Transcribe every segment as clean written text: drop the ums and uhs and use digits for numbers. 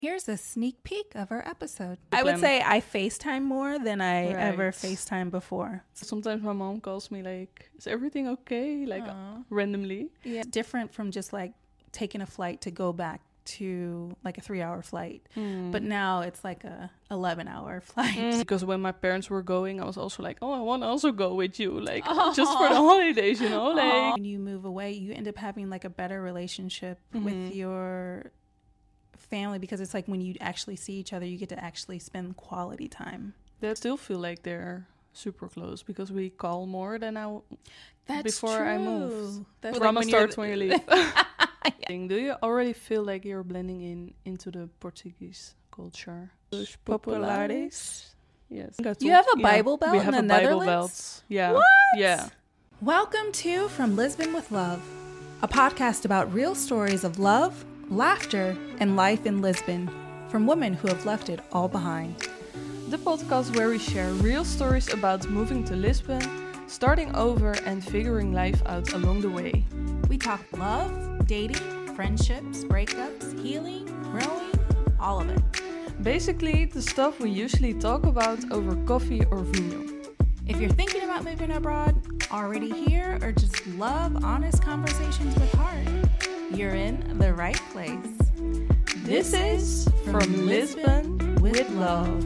Here's a sneak peek of our episode. I would say I FaceTime more than I ever FaceTime before. Sometimes my mom calls me like, is everything okay? Like randomly. Yeah. It's different from just like taking a flight to go back to like a 3-hour flight. But now it's like a 11-hour flight. Because when my parents were going, I was also like, oh, I want to also go with you. Like just for the holidays, you know? Like when you move away, you end up having like a better relationship with your family, because it's like when you actually see each other, you get to actually spend quality time. They still feel like they're super close because we call more than before true. I moved. That's drama like starts when you leave. Do you already feel like you're blending into the Portuguese culture? Os populares. Yes. You have a Bible Belt we in have the a Netherlands? Bible Belt. Yeah. What? Yeah. Welcome to From Lisbon with Love, a podcast about real stories of love, laughter, and life in Lisbon from women who have left it all behind. The podcast where we share real stories about moving to Lisbon, starting over, and figuring life out along the way. We talk love, dating, friendships, breakups, healing, growing, all of it. Basically, the stuff we usually talk about over coffee or vino. If you're thinking about moving abroad, already here, or just love honest conversations with heart, you're in the right place. This is From Lisbon with Love.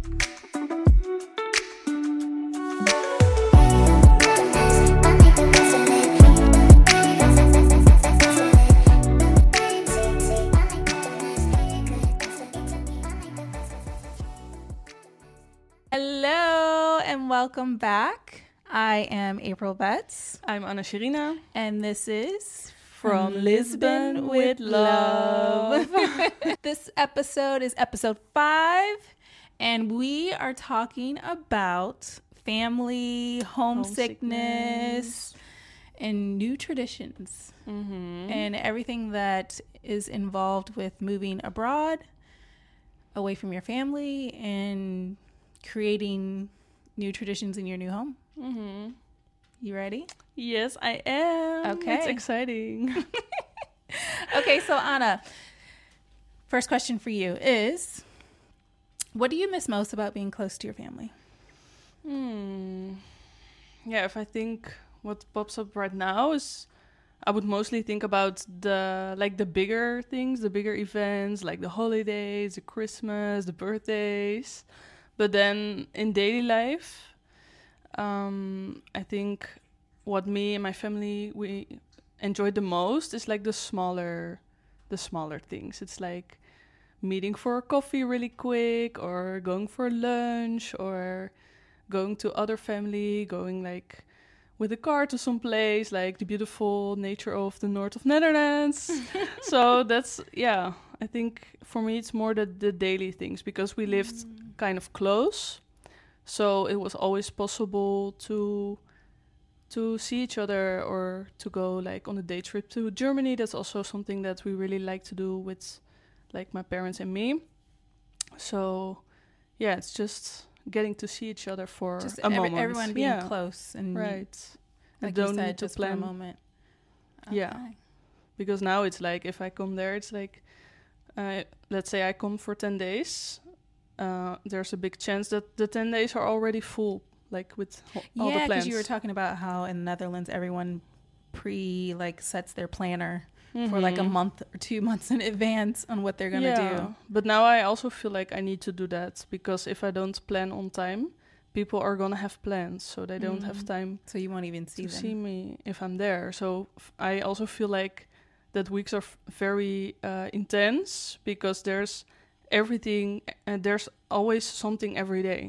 Hello and welcome back. I am April Betts. I'm Anna Sherina. And this is From Lisbon with Love. This episode is episode 5, and we are talking about family, homesickness, and new traditions, and everything that is involved with moving abroad, away from your family, and creating new traditions in your new home. You ready? Yes, I am. Okay. It's exciting. Okay, so Anna, first question for you is, what do you miss most about being close to your family? Yeah, if I think what pops up right now is, I would mostly think about the bigger things, the bigger events, like the holidays, the Christmas, the birthdays. But then in daily life, I think what me and my family, we enjoyed the most is like the smaller things. It's like meeting for a coffee really quick, or going for lunch, or going to other family, going like with a car to some place, like the beautiful nature of the north of Netherlands. So that's, I think for me it's more the daily things, because we lived kind of close. So it was always possible to see each other, or to go like on a day trip to Germany. That's also something that we really like to do with like my parents and me. So yeah, it's just getting to see each other for Just a moment. Everyone being close and right. Like I don't you said, need to just plan for a moment. Okay. Yeah. Because now it's like, if I come there, it's like, let's say I come for 10 days. There's a big chance that the 10 days are already full, like with all the plans. Yeah, because you were talking about how in the Netherlands, everyone sets their planner for like a month or 2 months in advance on what they're going to do. But now I also feel like I need to do that, because if I don't plan on time, people are going to have plans, so they don't have time. So you won't even see them. See me if I'm there. So I also feel like that weeks are very intense, because there's everything, and there's always something every day.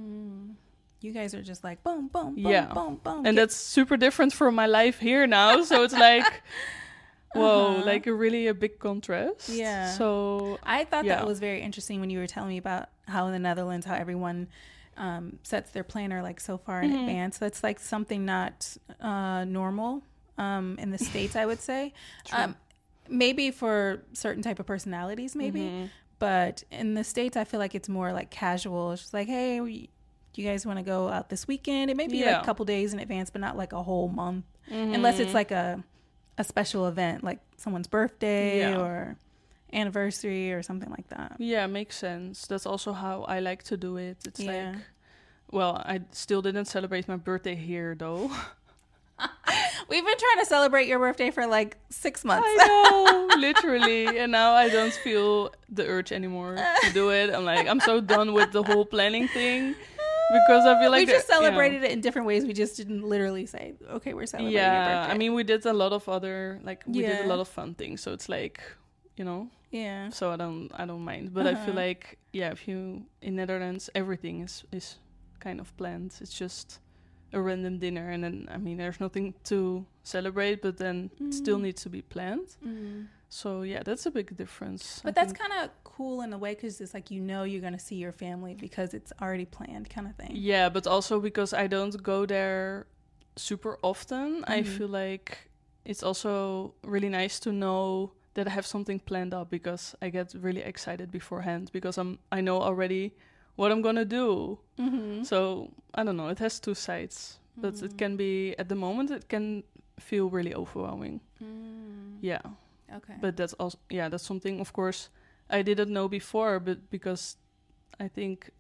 You guys are just like boom, boom, boom, boom, boom. And that's super different from my life here now. So it's like, whoa, like a big contrast. Yeah. So I thought that was very interesting when you were telling me about how in the Netherlands, how everyone sets their planner like so far in advance. That's like something not normal in the States, I would say. Maybe for certain type of personalities, maybe. But in the States, I feel like it's more like casual. It's just like, hey, do you guys want to go out this weekend? It may be like a couple days in advance, but not like a whole month. Unless it's like a special event, like someone's birthday or anniversary or something like that. Yeah, makes sense. That's also how I like to do it. It's Yeah. like, well, I still didn't celebrate my birthday here though. We've been trying to celebrate your birthday for like 6 months. I know, literally. And now I don't feel the urge anymore to do it. I'm like, I'm so done with the whole planning thing because I feel like we just celebrated it in different ways. We just didn't literally say, okay, we're celebrating your birthday. I mean, we did a lot of other, like, we did Yeah. a lot of fun things. So it's like, you know, Yeah. so I don't mind. But I feel like, yeah, if you, in Netherlands, everything is kind of planned. It's just a random dinner. And then, I mean, there's nothing to celebrate, but then it still needs to be planned. So yeah, that's a big difference. But that's kind of cool in a way because it's like, you know, you're going to see your family because it's already planned kind of thing. Yeah, but also because I don't go there super often, I feel like it's also really nice to know that I have something planned up because I get really excited beforehand because I know already what I'm gonna do. So I don't know, it has two sides, but it can be, at the moment it can feel really overwhelming. Yeah. Okay. But that's also, yeah, that's something, of course, I didn't know before, but because I think,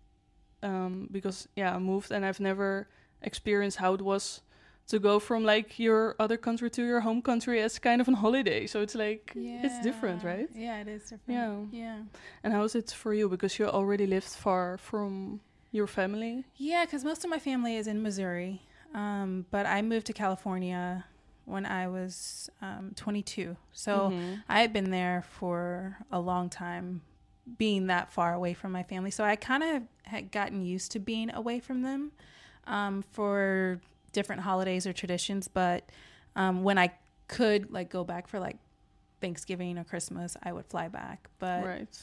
I moved and I've never experienced how it was to go from like your other country to your home country as kind of a holiday. So it's like, it's different, right? Yeah, it is different. Yeah. And how is it for you? Because you already lived far from your family. Yeah, because most of my family is in Missouri. But I moved to California when I was 22. So I had been there for a long time, being that far away from my family. So I kind of had gotten used to being away from them for different holidays or traditions. But when I could like go back for like Thanksgiving or Christmas, I would fly back. But Right.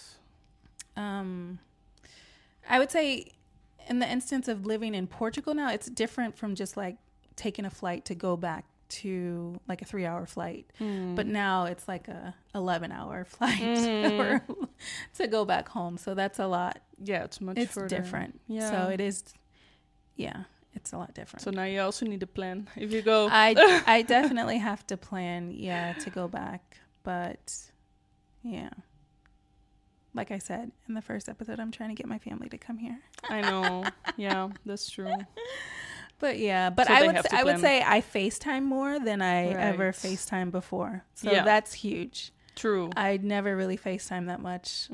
I would say in the instance of living in Portugal now, it's different from just like taking a flight to go back to like a 3-hour flight. But now it's like a 11-hour flight to go back home. So that's a lot. Yeah, it's much It's further. different. Yeah. So it is, yeah, it's a lot different. So now you also need a plan if you go. I definitely have to plan, to go back. But yeah, like I said in the first episode, I'm trying to get my family to come here. I know. Yeah, that's true. But yeah, but So I they would have to I would plan. say I FaceTime more than I ever Right. FaceTime before. So Yeah. that's huge. True. I'd never really FaceTime that much.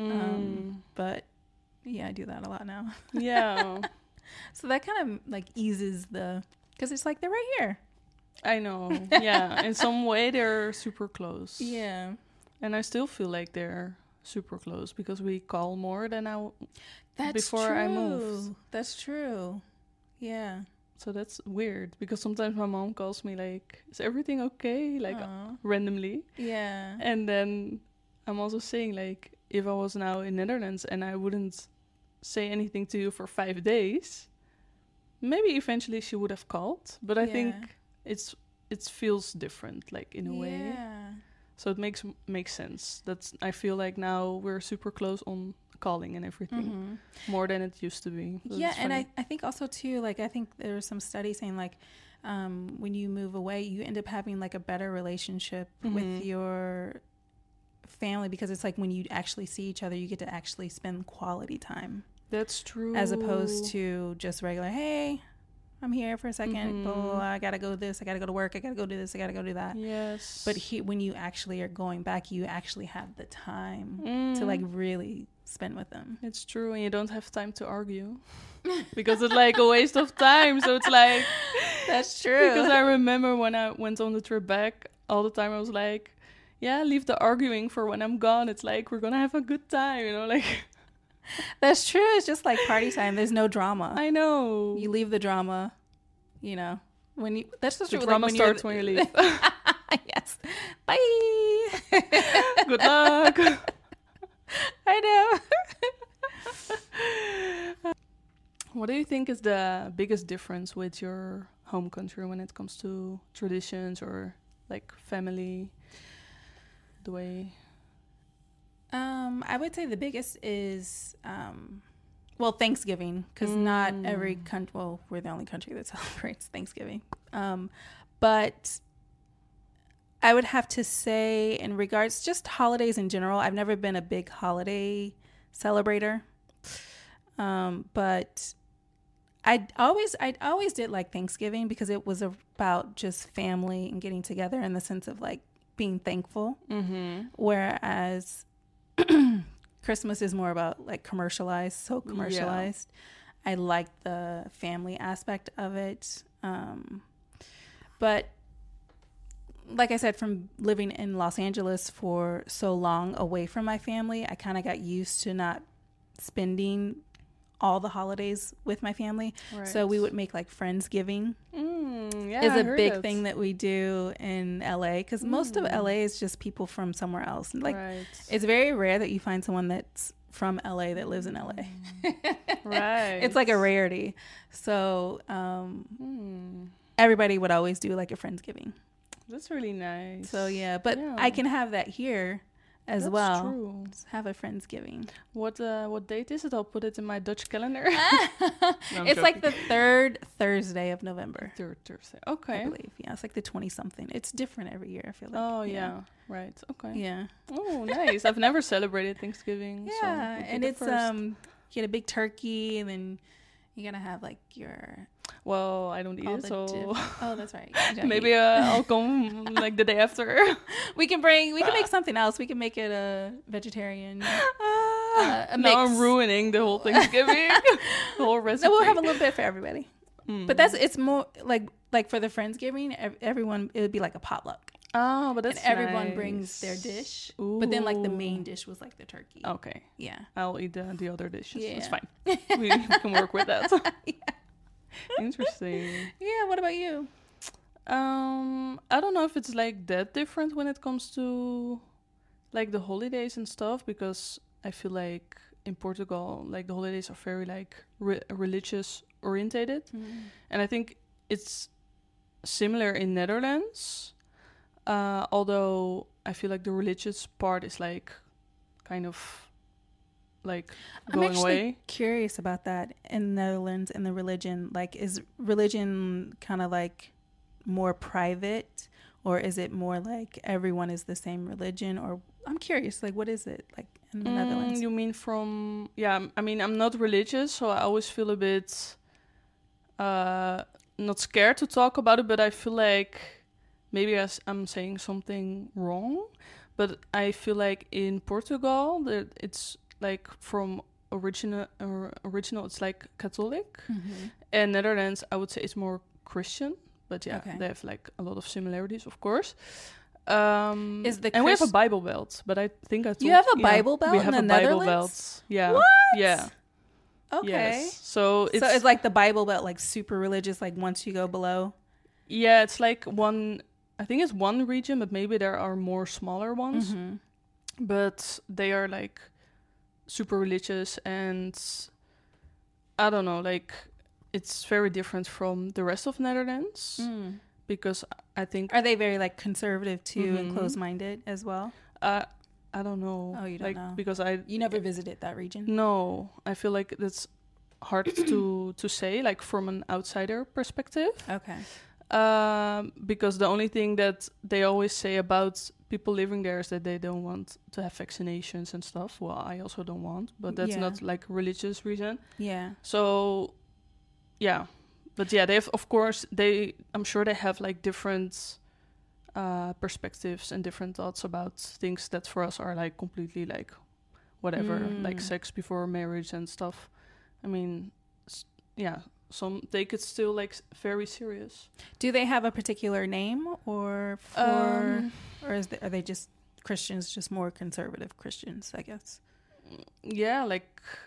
But yeah, I do that a lot now. Yeah, So that kind of like eases because it's like they're right here. I know. Yeah, in some way they're super close. Yeah. And I still feel like they're super close because we call more than That's before true. I moved. That's true. Yeah. So that's weird because sometimes my mom calls me like, "Is everything okay?" Like Aw. randomly. Yeah. And then I'm also saying like, if I was now in Netherlands and I wouldn't say anything to you for 5 days, maybe eventually she would have called. But I think it feels different, like in a way. Yeah. So it makes sense. I feel like now we're super close on calling and everything, more than it used to be. So Yeah, it's and funny. I think also too, like I think there was some studies saying like when you move away, you end up having like a better relationship with your family because it's like when you actually see each other, you get to actually spend quality time That's true. as opposed to just regular, hey, I'm here for a second, blah, blah, blah, I gotta go this, I gotta go to work, I gotta go do this, I gotta go do that. Yes. But when you actually are going back, you actually have the time to like really spend with them. It's true, and you don't have time to argue because it's like a waste of time. So it's like, That's true. because I remember when I went on the trip back, all the time I was like, yeah, leave the arguing for when I'm gone. It's like, we're gonna have a good time, like. That's true. It's just like party time. There's no drama. I know. You leave the drama, when you. That's just The true. drama like starts when you leave. Yes. Bye. Good luck. I know. What do you think is the biggest difference with your home country when it comes to traditions or like family, the way? I would say the biggest is, Thanksgiving, because not every country. Well, we're the only country that celebrates Thanksgiving. But I would have to say, in regards just holidays in general, I've never been a big holiday celebrator. But I always did like Thanksgiving because it was about just family and getting together in the sense of like being thankful. Mm-hmm. Whereas Christmas is more about like so commercialized. I like the family aspect of it. But like I said, from living in Los Angeles for so long away from my family, I kind of got used to not spending all the holidays with my family. Right. So we would make like Friendsgiving Yeah, is I a heard big it. thing that we do in LA because most of LA is just people from somewhere else. Like Right. it's very rare that you find someone that's from LA that lives in LA. Right. It's like a rarity. So everybody would always do like a Friendsgiving. That's really nice. So yeah, but Yeah. I can have that here as That's well. true. Just have a Friendsgiving. What date is it? I'll put it in my Dutch calendar. No, I'm It's like joking. the third Thursday of November. Third Thursday. I Okay. believe. Yeah, it's like the 20 something. It's different every year, I feel like. Oh yeah. Right. Okay. Yeah. Oh, nice. I've never celebrated Thanksgiving. Yeah, so it'd be and the it's first. you get a big turkey and then you're going to have like your Well, I don't eat all it, the so oh, that's right. You don't maybe eat. I'll come like the day after. we can make something else. We can make it a vegetarian a mix. Now I'm ruining the whole Thanksgiving, the whole recipe. No, we'll have a little bit for everybody. Mm. But it's more like for the Friendsgiving, everyone, it would be like a potluck. Oh, but And that's everyone nice. brings their dish. But then like the main Ooh. dish was like the turkey. Okay, Yeah. I'll eat the other dishes. It's Yeah. fine. We can work with that. Interesting. Yeah, what about you? I don't know if it's like that different when it comes to like the holidays and stuff, because I feel like in Portugal, like the holidays are very like religious orientated, and I think it's similar in Netherlands. Although I feel like the religious part is like kind of like I'm going actually away. curious about that in the Netherlands and the religion. Like, is religion kind of like more private, or is it more like everyone is the same religion? Or I'm curious, like, what is it like in the Netherlands? You mean from... Yeah, I mean, I'm not religious, so I always feel a bit not scared to talk about it, but I feel like maybe I'm saying something wrong. But I feel like in Portugal, it's like from original, it's like Catholic. And Netherlands, I would say it's more Christian. But yeah, Okay. they have like a lot of similarities, of course. Is the and we have a Chris- Bible belt, but I think I told You have a yeah, Bible belt we in have the a Bible Netherlands? belt. Yeah. What? Yeah. Okay. Yes. So It's like the Bible belt, like super religious, like once you go below. yeah, it's like one. I think it's one region, but maybe there are more smaller ones. But they are like super religious, and I don't know, like it's very different from the rest of Netherlands because I think Are they very like conservative too and Mhm. close-minded as well? I don't know. Oh, you don't like, know. because You never visited that region? No, I feel like that's hard to say, like from an outsider perspective. Okay. Because the only thing that they always say about people living there is that they don't want to have vaccinations and stuff. Well, I also don't want, but that's Yeah. not like a religious reason. Yeah. So, yeah. But yeah, they have, of course, I'm sure they have like different perspectives and different thoughts about things that for us are like completely like whatever, like sex before marriage and stuff. I mean, yeah, some take it still like very serious. Do they have a particular name or or are they just Christians, just more conservative Christians, I guess? Yeah, like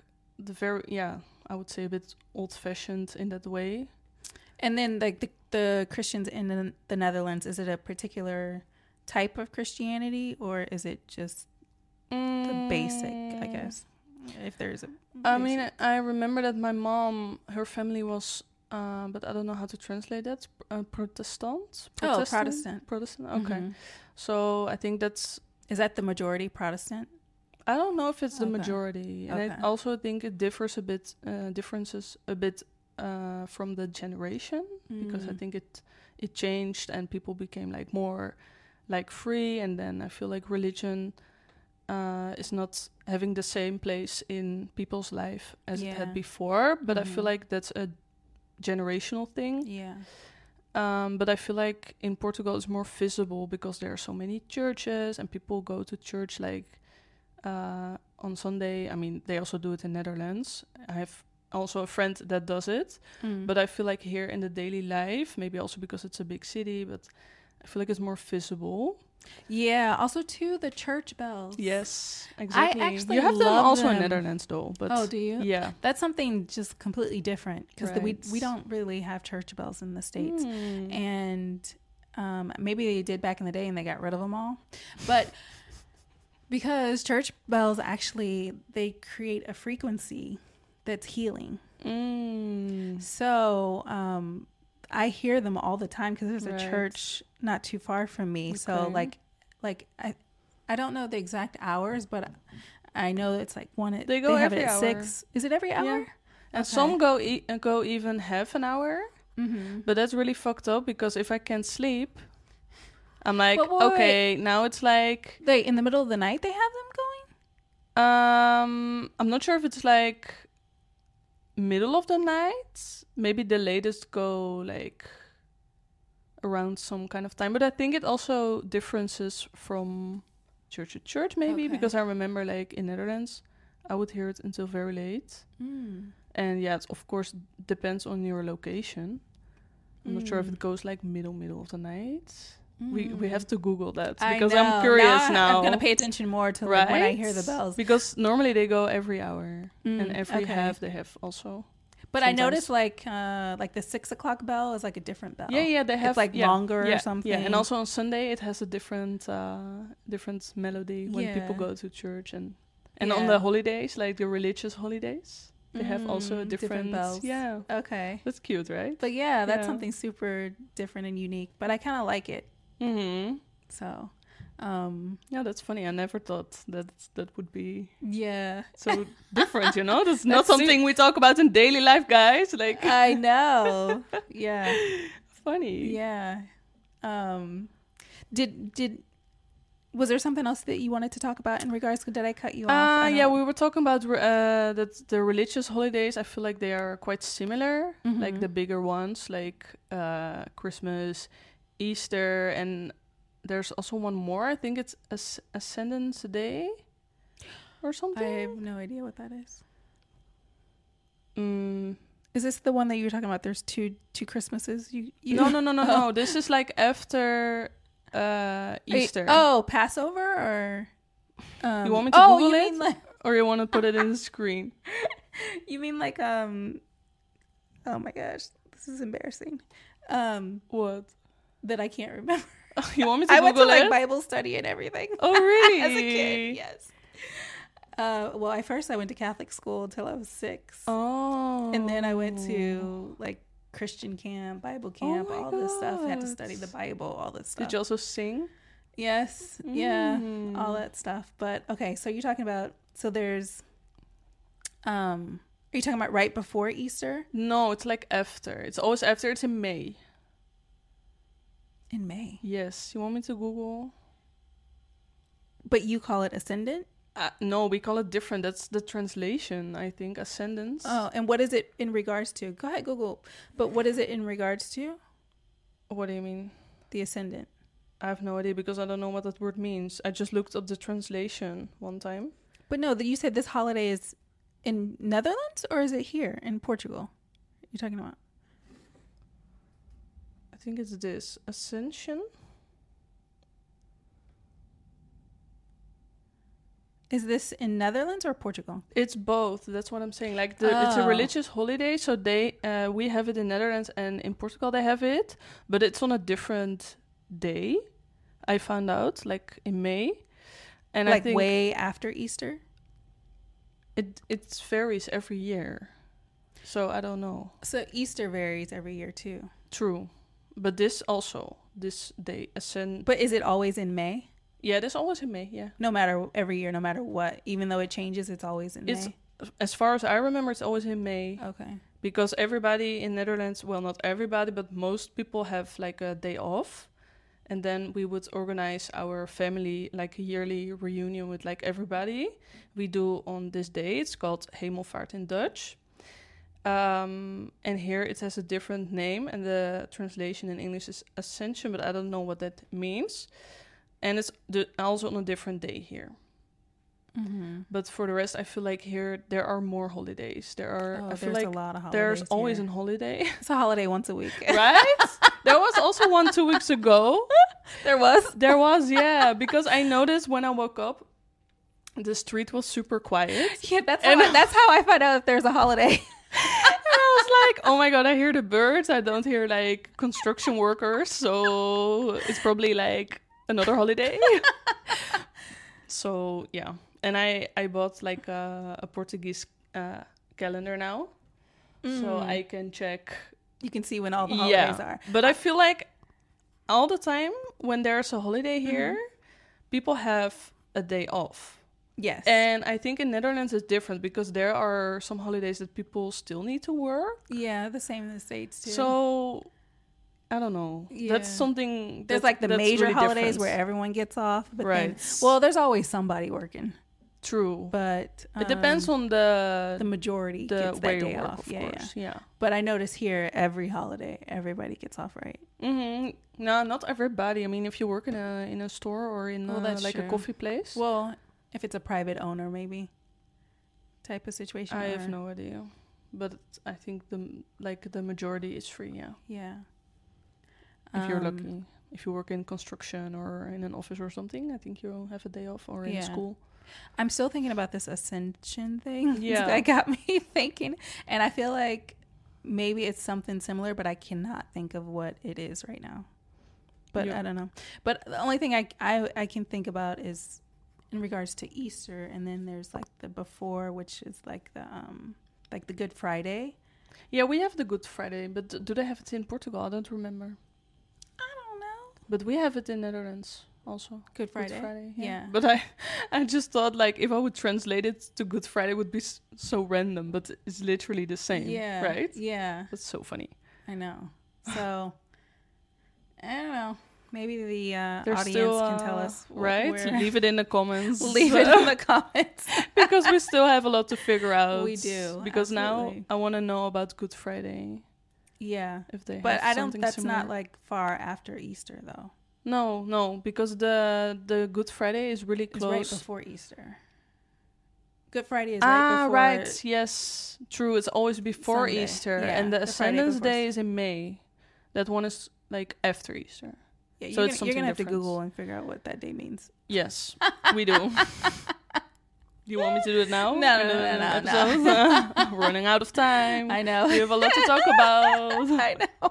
I would say a bit old-fashioned in that way. And then like the Christians in the Netherlands, is it a particular type of Christianity or is it just the basic, I guess? If there's a I mean, I remember that my mom, her family was, but I don't know how to translate that, Protestant? Protestant. Protestant, okay. Mhm. So I think that's... Is that the majority Protestant? I don't know if it's the Okay. majority. And Okay. I also think it differs a bit, from the generation, because I think it changed and people became like more like free, and then I feel like religion is not having the same place in people's life as it had before. But I feel like that's a generational thing. Yeah. But I feel like in Portugal it's more visible because there are so many churches and people go to church like on Sunday. I mean, they also do it in Netherlands. I have also a friend that does it. But I feel like here in the daily life, maybe also because it's a big city, but I feel like it's more visible. Yeah. Also, too, the church bells. Yes, exactly. I actually you have them love also them. in Netherlands, though. But Oh, do you? Yeah. That's something just completely different because Right. we don't really have church bells in the States. And maybe they did back in the day and they got rid of them all. But because church bells actually, they create a frequency that's healing. So I hear them all the time because there's a church not too far from me. Okay. So like I don't know the exact hours, but I know it's like they have it at hour. 6. Is it every hour? Yeah. And some go even half an hour. But that's really fucked up because if I can't sleep, I'm like, wait. Now it's like... Wait, in the middle of the night they have them going? I'm not sure if it's like middle of the night. Maybe the latest go like around some kind of time. But I think it also differences from church to church maybe. Because I remember like in Netherlands, I would hear it until very late. And yeah, it of course depends on your location. I'm not sure if it goes like middle of the night. We have to Google that because I'm curious now. I'm going to pay attention more to like, when I hear the bells. Because normally they go every hour and every half they have also. But sometimes. I noticed like the 6 o'clock bell is like a different bell. Yeah, they have it's like longer or something. Yeah, and also on Sunday it has a different melody when people go to church and on the holidays, like the religious holidays. They have also a different bells. Yeah. Okay. That's cute, right? But yeah, that's something super different and unique. But I kind of like it. So, yeah, that's funny. I never thought that would be so different. That's not something we talk about in daily life, guys. Like I know. Yeah. Funny. Yeah. Was there something else that you wanted to talk about in regards to, did I cut you off? Yeah, we were talking about that the religious holidays, I feel like they are quite similar, like the bigger ones, like Christmas, Easter, and there's also one more. I think it's Ascendance Day or something. I have no idea what that is. Is this the one that you were talking about? There's two Christmases? No. This is like after... Easter. Passover or you want me to Google it or you want to put it in the screen? You mean like oh my gosh, this is embarrassing. What? That I can't remember. You want me to Google it? I went to like Bible study and everything. Oh really? As a kid, yes. Well, I went to Catholic school until I was 6. Oh. And then I went to like Christian camp, Bible camp, all this stuff. I had to study the Bible, all this stuff. Did you also sing? Yes. Yeah. All that stuff. But okay, so you're talking about, so there's, are you talking about right before Easter? No, it's like after. It's always after. It's in May. In May? Yes. You want me to Google? But you call it Ascendant? No, we call it different. That's the translation, I think. Ascendance. Oh, and what is it in regards to? Go ahead, Google. But what is it in regards to? What do you mean? The Ascendant. I have no idea because I don't know what that word means. I just looked up the translation one time. But no, you said this holiday is in Netherlands or is it here in Portugal? You're talking about? I think it's this. Ascension? Is this in Netherlands or Portugal? It's both. That's what I'm saying. Like it's a religious holiday, so we have it in Netherlands and in Portugal they have it, but it's on a different day. I found out like in May, and like I think way after Easter. It varies every year, so I don't know. So Easter varies every year too. True, but this day But is it always in May? Yeah, it's always in May, yeah. No matter, every year, no matter what. Even though it changes, it's always in May? As far as I remember, it's always in May. Okay. Because everybody in Netherlands, well, not everybody, but most people have like a day off. And then we would organize our family, like a yearly reunion with like everybody. We do on this day. It's called Hemelvaart in Dutch. And here it has a different name, and the translation in English is Ascension, but I don't know what that means. And it's also on a different day here. But for the rest, I feel like here there are more holidays. I feel like a lot of holidays. there's always here. a holiday. It's a holiday once a week. Right? There was also one 2 weeks ago. There was? There was, yeah. Because I noticed when I woke up, the street was super quiet. Yeah, that's how I find out if there's a holiday. And I was like, oh my God, I hear the birds. I don't hear like construction workers. So it's probably like another holiday. So, yeah. And I bought like a Portuguese calendar now. So I can check. You can see when all the holidays are. But I feel like all the time when there's a holiday here, people have a day off. Yes. And I think in Netherlands it's different because there are some holidays that people still need to work. Yeah, the same in the States too. So I don't know. Yeah. That's something there's like the major really holidays different. where everyone gets off. But Right. then, well, there's always somebody working. True. But It depends on the majority the gets way that you day work, off. of course. Yeah. But I notice here every holiday, everybody gets off, right? No, not everybody. I mean, if you work in a store or in that's like true. a coffee place. Well, if it's a private owner, maybe type of situation. I have no idea. But I think the majority is free, yeah. Yeah. If you're lucky. If you work in construction or in an office or something, I think you'll have a day off, or in school. I'm still thinking about this ascension thing. Yeah. That got me thinking. And I feel like maybe it's something similar, but I cannot think of what it is right now. But I don't know. But the only thing I can think about is in regards to Easter, and then there's like the before, which is like the Good Friday. Yeah, we have the Good Friday, but do they have it in Portugal? I don't remember. I don't know. But we have it in Netherlands also. Good Friday. Good Friday, Yeah. But I just thought like if I would translate it to Good Friday, it would be so random, but it's literally the same. Yeah. Right? Yeah. That's so funny. I know. So I don't know. Maybe the There's audience still, can tell us. Right? Leave it in the comments. Leave it in the comments. Because we still have a lot to figure out. We do. Because absolutely. now I want to know about Good Friday. Yeah. If they but have I don't. something That's similar. not like far after Easter though. No, because the Good Friday is really It's close. right before Easter. Good Friday is right before. Right. Yes, true. It's always before Sunday. Easter, Yeah, and the the Friday Ascendance before Day is in May. That one is like after Easter. Yeah, So it's you're gonna something have to different. Google and figure out what that day means. Yes, we do. Do you want me to do it now? No. We're running out of time. I know. We have a lot to talk about. I know.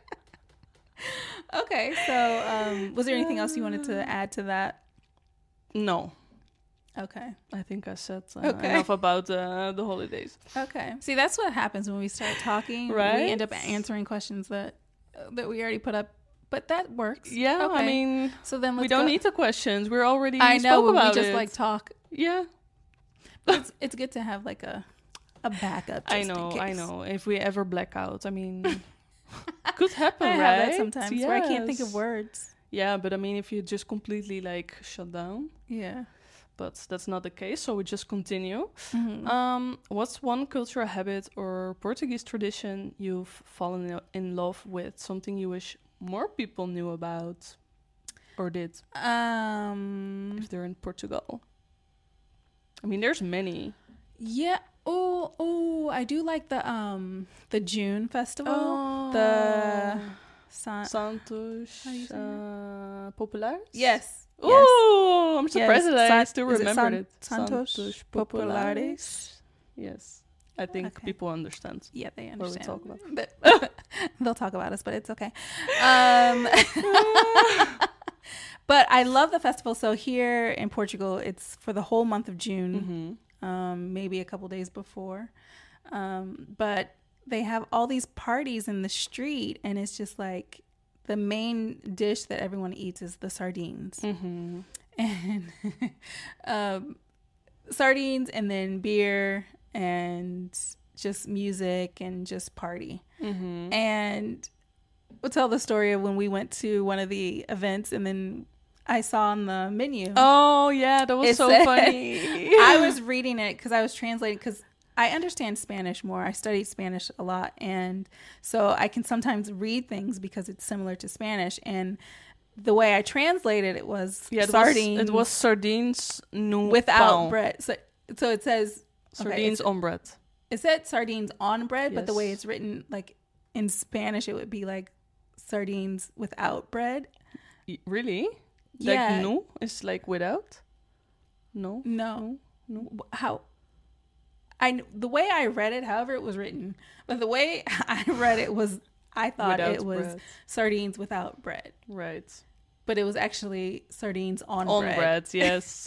Okay, so was there anything else you wanted to add to that? No, Okay. I think I said Okay. enough about the holidays. Okay. See, that's what happens when we start talking. Right? We end up answering questions that we already put up, but that works. Yeah, Okay. I mean, So then we don't need the questions. We're already I know, spoke but about we just it. like talk. Yeah, But it's good to have like a backup. Just I in know. case. If we ever black out, I mean, could happen, I right? have that sometimes where I can't think of Yes. words. Yeah, but I mean, if you just completely like shut down, Yeah. but that's not the case, so we just continue. Mhm. What's one cultural habit or Portuguese tradition you've fallen in love with? Something you wish more people knew about or did if they're in Portugal? I mean, there's many. Yeah. Oh, I do like the June festival. Oh. The Santos How do you say Populares? Yes. Oh, I'm surprised Yes. that I San- still is it remembered it. Santos Populares? Yes. I think Okay. people understand. Yeah, they What we understand. talk about. But they'll talk about us, but it's okay. But I love the festival. So here in Portugal, it's for the whole month of June, maybe a couple days before. But they have all these parties in the street, and it's just like the main dish that everyone eats is the sardines. Mm-hmm. And sardines, and then beer, and just music, and just party. Mm-hmm. And tell the story of when we went to one of the events and then I saw on the menu. Oh, yeah, that was so funny. I was reading it because I was translating because I understand Spanish more. I studied Spanish a lot. And so I can sometimes read things because it's similar to Spanish. And the way I translated it was sardines. It was sardines without pão. bread. So it says... Sardines on bread. It said sardines on bread, Yes. but the way it's written, like in Spanish, it would be like sardines without bread. Really? Yeah. Like no is like without? No. No. No. How? The way I read it, however it was written, but the way I read it was, I thought Without it was bread. sardines without bread, Right. but it was actually sardines on bread. On bread, yes.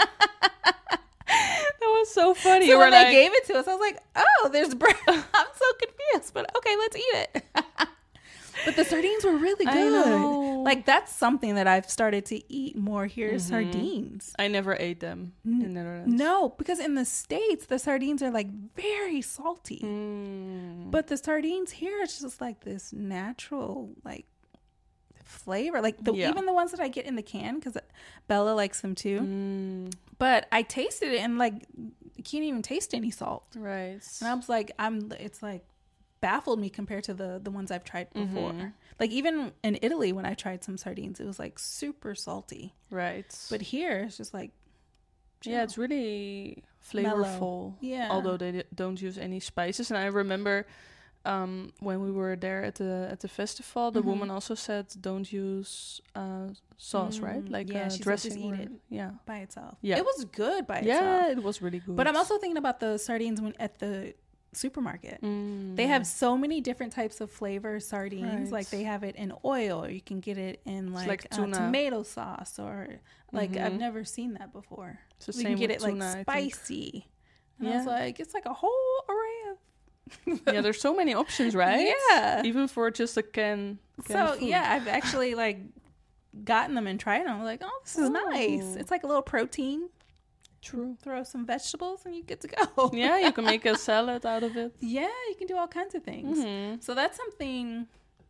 That was so funny. So You when were they like, gave it to us, I was like, "Oh, there's bread." I'm so confused, but okay, let's eat it. But the sardines were really I good. know. Like that's something that I've started to eat more here. Sardines. I never ate them in Netherlands. No, because in the States the sardines are like very salty, but the sardines here it's just like this natural like flavor. Like even the ones that I get in the can because Bella likes them too. But I tasted it and like you can't even taste any salt. Right. And I was like, it's like baffled me compared to the ones I've tried before. Like even in Italy when I tried some sardines, it was like super salty. Right. But here it's just like yeah, it's really mellow. flavorful. Yeah. Although they don't use any spices. And I remember when we were there at the festival, the woman also said don't use sauce, right? Like yeah, she said dressing. just eat it Yeah. by itself. Yeah. It was good by itself. Yeah, it was really good. But I'm also thinking about the sardines at the supermarket. They have so many different types of flavor sardines. Right. Like they have it in oil, or you can get it in like tuna. tomato sauce, or like I've never seen that before. It's the You same can get with it like tuna, I think. spicy. And I was like, it's like a whole array of Yeah, there's so many options, right? Yeah. Even for just a can so food. yeah, I've actually like gotten them and tried them. I'm like, oh, this is nice. It's like a little protein. True. Throw some vegetables and you get to go. Yeah, you can make a salad out of it. Yeah, you can do all kinds of things. So that's something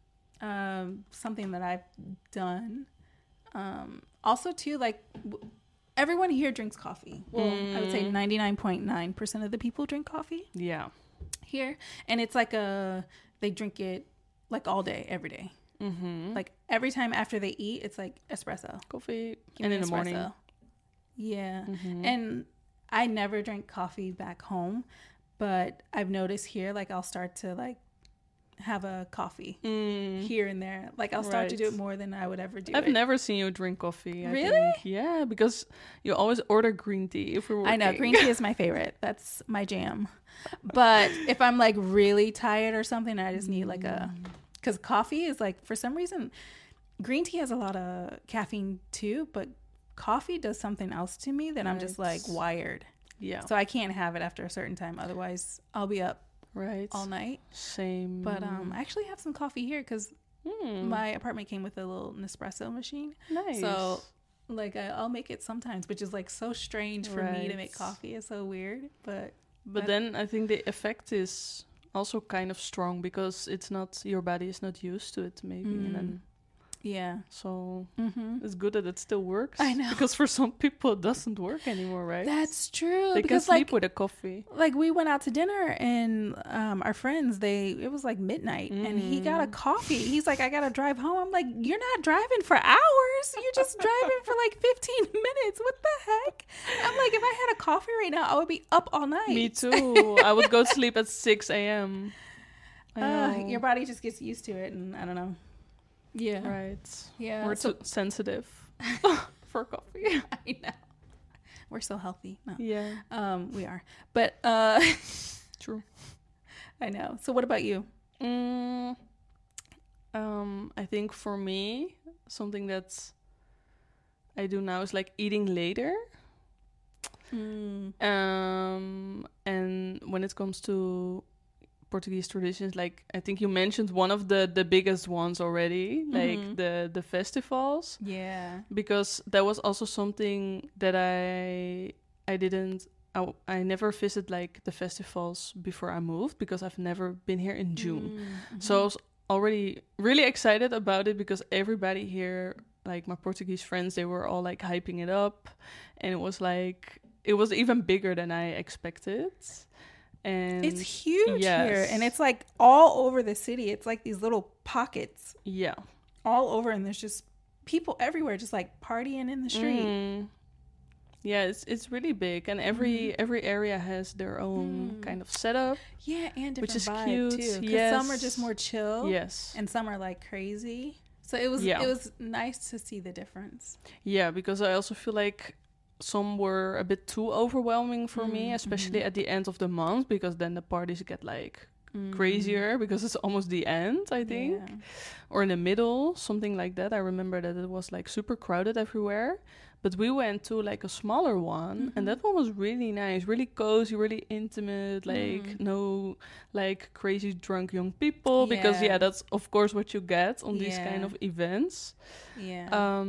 that I've done. Also too, like everyone here drinks coffee. Well, I would say 99.9% of the people drink coffee Yeah. here. And it's like they drink it like all day, every day. Like every time after they eat, it's like espresso. Coffee. Give And me in the morning. espresso. Yeah. And I never drank coffee back home, but I've noticed here, like I'll start to like have a coffee here and there. Like I'll start to do it more than I would ever do I've it. never seen you drink coffee. I Really? think. Yeah, because you always order green tea if we're working. I know green tea is my favorite. That's my jam. But if I'm like really tired or something, I just need like because coffee is like, for some reason, green tea has a lot of caffeine too, but coffee does something else to me that I'm just like wired. Yeah. So I can't have it after a certain time. Otherwise, I'll be up all night. Same. But I actually have some coffee here because my apartment came with a little Nespresso machine. Nice. So like I'll make it sometimes, which is like so strange for me to make coffee. It's so weird. But then I think the effect is also kind of strong because it's not, your body is not used to it maybe. And then yeah. so it's good that it still works. I know. Because for some people it doesn't work anymore, right? That's true. They because can sleep like, with a coffee. Like we went out to dinner and our friends, it was like midnight and he got a coffee. He's like, I gotta drive home. I'm like, you're not driving for hours. You're just driving for like 15 minutes. What the heck? I'm like, if I had a coffee right now, I would be up all night. Me too. I would go to sleep at 6 a.m. Your body just gets used to it, and I don't know. Yeah. Right. Yeah. We're too sensitive for coffee. I know. We're so healthy. No. Yeah. We are. But True. I know. So what about you? I think for me, something that I do now is like eating later. And when it comes to Portuguese traditions, like I think you mentioned one of the biggest ones already, like the festivals. Yeah. Because that was also something that I never visited like the festivals before I moved because I've never been here in June. So already really excited about it because everybody here, like my Portuguese friends, they were all like hyping it up, and it was even bigger than I expected. And it's huge yes. here, and it's like all over the city. It's like these little pockets Yeah. all over, and there's just people everywhere just like partying in the street. Yeah, it's really big, and every area has their own kind of setup. Yeah, and different which is vibe cute. too. 'Cause Yes. some are just more chill. Yes. And some are like crazy. So it was nice to see the difference. Yeah, because I also feel like some were a bit too overwhelming for me, especially at the end of the month, because then the parties get like crazier because it's almost the end, I think. Yeah. Or in the middle, something like that. I remember that it was like super crowded everywhere. But we went to like a smaller one, and that one was really nice, really cozy, really intimate, like no like crazy drunk young people, because that's of course what you get on these kind of events. Yeah.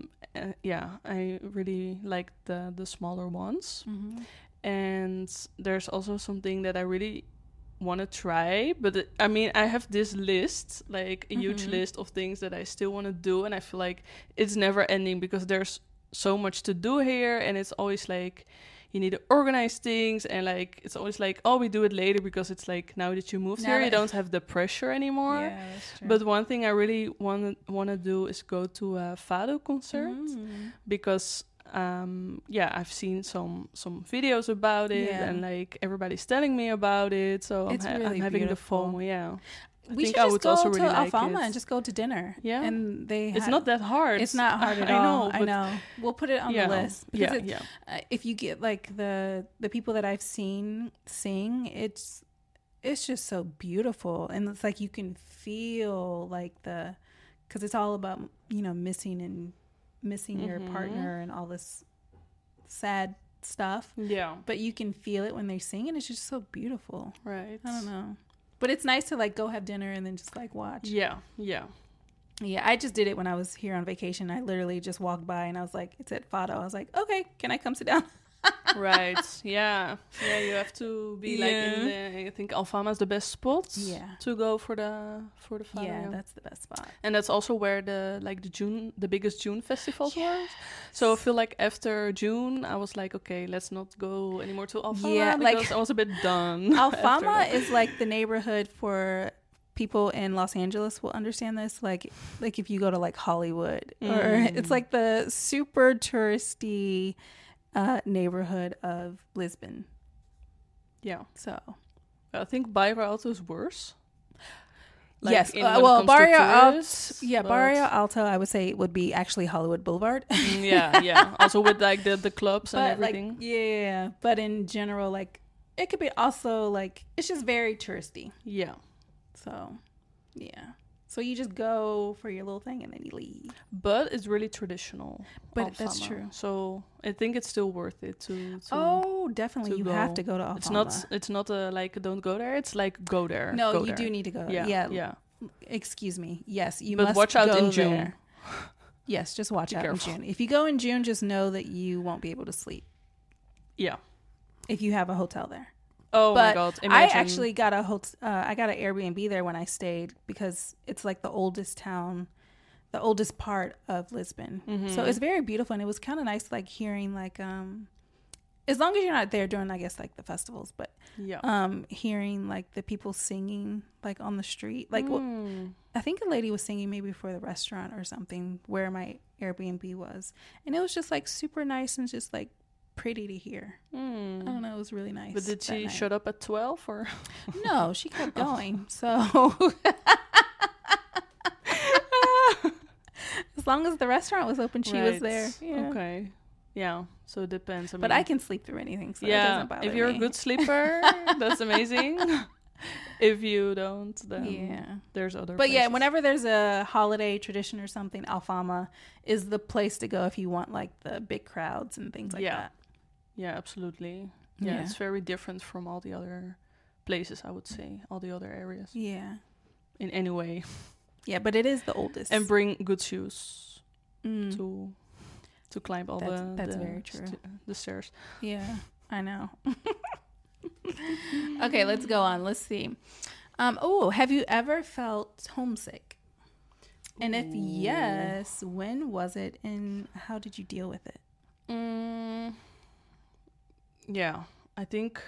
I really liked the smaller ones. And there's also something that I really want to try, but I mean, I have this list, like a huge list of things that I still want to do, and I feel like it's never ending because there's so much to do here, and it's always like you need to organize things, and like it's always like, oh, we do it later, because it's like now that you moved here, you don't have the pressure anymore. Yeah, that's true. But one thing I really want to do is go to a Fado concert, because I've seen some videos about it, and like everybody's telling me about it, so I'm having beautiful. the FOMO. Yeah, we should just go to Alfama and just go to dinner. Yeah, and it's not that hard. It's not hard at all. I know. We'll put it on the list. Because if you get like the people that I've seen sing, it's just so beautiful, and it's like you can feel like because it's all about missing your partner and all this sad stuff. Yeah, but you can feel it when they sing, and it's just so beautiful. Right. I don't know. But it's nice to like go have dinner and then just like watch. Yeah. I just did it when I was here on vacation. I literally just walked by and I was like, it's at Fado. I was like, okay, can I come sit down? Right. Yeah, you have to be like in the, I think Alfama is the best spot to go for the Fado. Yeah, that's the best spot. And that's also where the biggest June festivals were. So I feel like after June I was like, okay, let's not go anymore to Alfama, because I was a bit done. Alfama is like the neighborhood for people in Los Angeles will understand this, like if you go to like Hollywood, or it's like the super touristy neighborhood of Lisbon. Yeah. So I think Bairro Alto is worse. Like yes. Barrio Alto. Barrio Alto, I would say would be actually Hollywood Boulevard. Yeah. Also with like the clubs and everything. Like, but in general, like it could be also like it's just very touristy. Yeah. So, yeah. So you just go for your little thing and then you leave. But it's really traditional. But that's true. So I think it's still worth it to definitely. You have to go to Alfama. It's not a like don't go there. It's like go there. No, you do need to go. Yeah. Excuse me. Yes, you must. But watch out in June. There. Yes, just watch out in June. If you go in June, just know that you won't be able to sleep. Yeah. If you have a hotel there. Oh my God! Imagine. I actually got I got an Airbnb there when I stayed, because it's like the oldest town, the oldest part of Lisbon. So it's very beautiful, and it was kind of nice, like hearing like as long as you're not there during, I guess, like the festivals, but hearing like the people singing like on the street, like I think a lady was singing maybe for the restaurant or something where my Airbnb was, and it was just like super nice and just like pretty to hear. I don't know, it was really nice. But did she shut up at 12 or? No, she kept going. So as long as the restaurant was open, she was there. Yeah. Okay. Yeah. So it depends. But I can sleep through anything, so it doesn't bother me. If you're a good sleeper, that's amazing. If you don't, then there's other places. But whenever there's a holiday tradition or something, Alfama is the place to go if you want like the big crowds and things like that. Yeah, absolutely. Yeah, it's very different from all the other places, I would say, all the other areas. Yeah. In any way. Yeah, but it is the oldest. And bring good shoes to climb all that's very true. The stairs. Yeah, I know. Okay, let's go on. Let's see. Have you ever felt homesick? And if Ooh. yes, when was it and how did you deal with it? Yeah, I think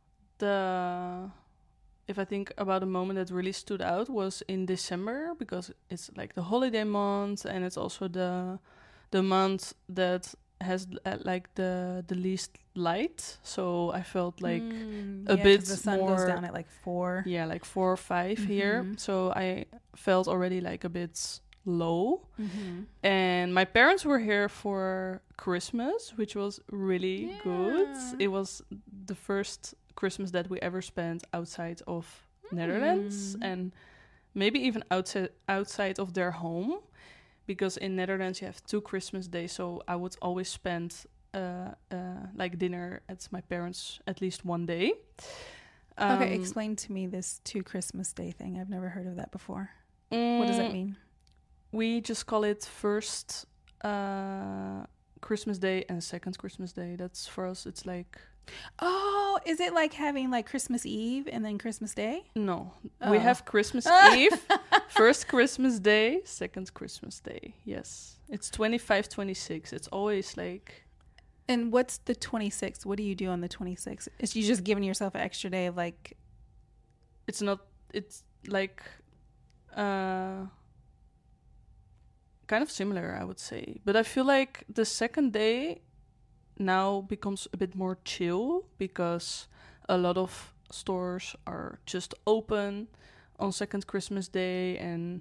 if I think about a moment that really stood out was in December, because it's like the holiday month, and it's also the month that has like the least light. So I felt like a bit 'cause the sun more, goes down at like 4. yeah, like 4 or 5 here. So I felt already like a bit low. And my parents were here for Christmas, which was really good. It was the first Christmas that we ever spent outside of Netherlands, and maybe even outside of their home, because in Netherlands you have 2 Christmas days, so I would always spend like dinner at my parents at least one day. Okay, explain to me this 2 Christmas day thing. I've never heard of that before. What does that mean? We just call it first Christmas Day and second Christmas Day. That's for us, it's like... Oh, is it like having like Christmas Eve and then Christmas Day? No, we have Christmas Eve, first Christmas Day, second Christmas Day. Yes, it's 25, 26. It's always like... And what's the 26th? What do you do on the 26th? Is you just giving yourself an extra day of like... It's not, it's like... kind of similar, I would say. But I feel like the second day now becomes a bit more chill, because a lot of stores are just open on second Christmas Day. And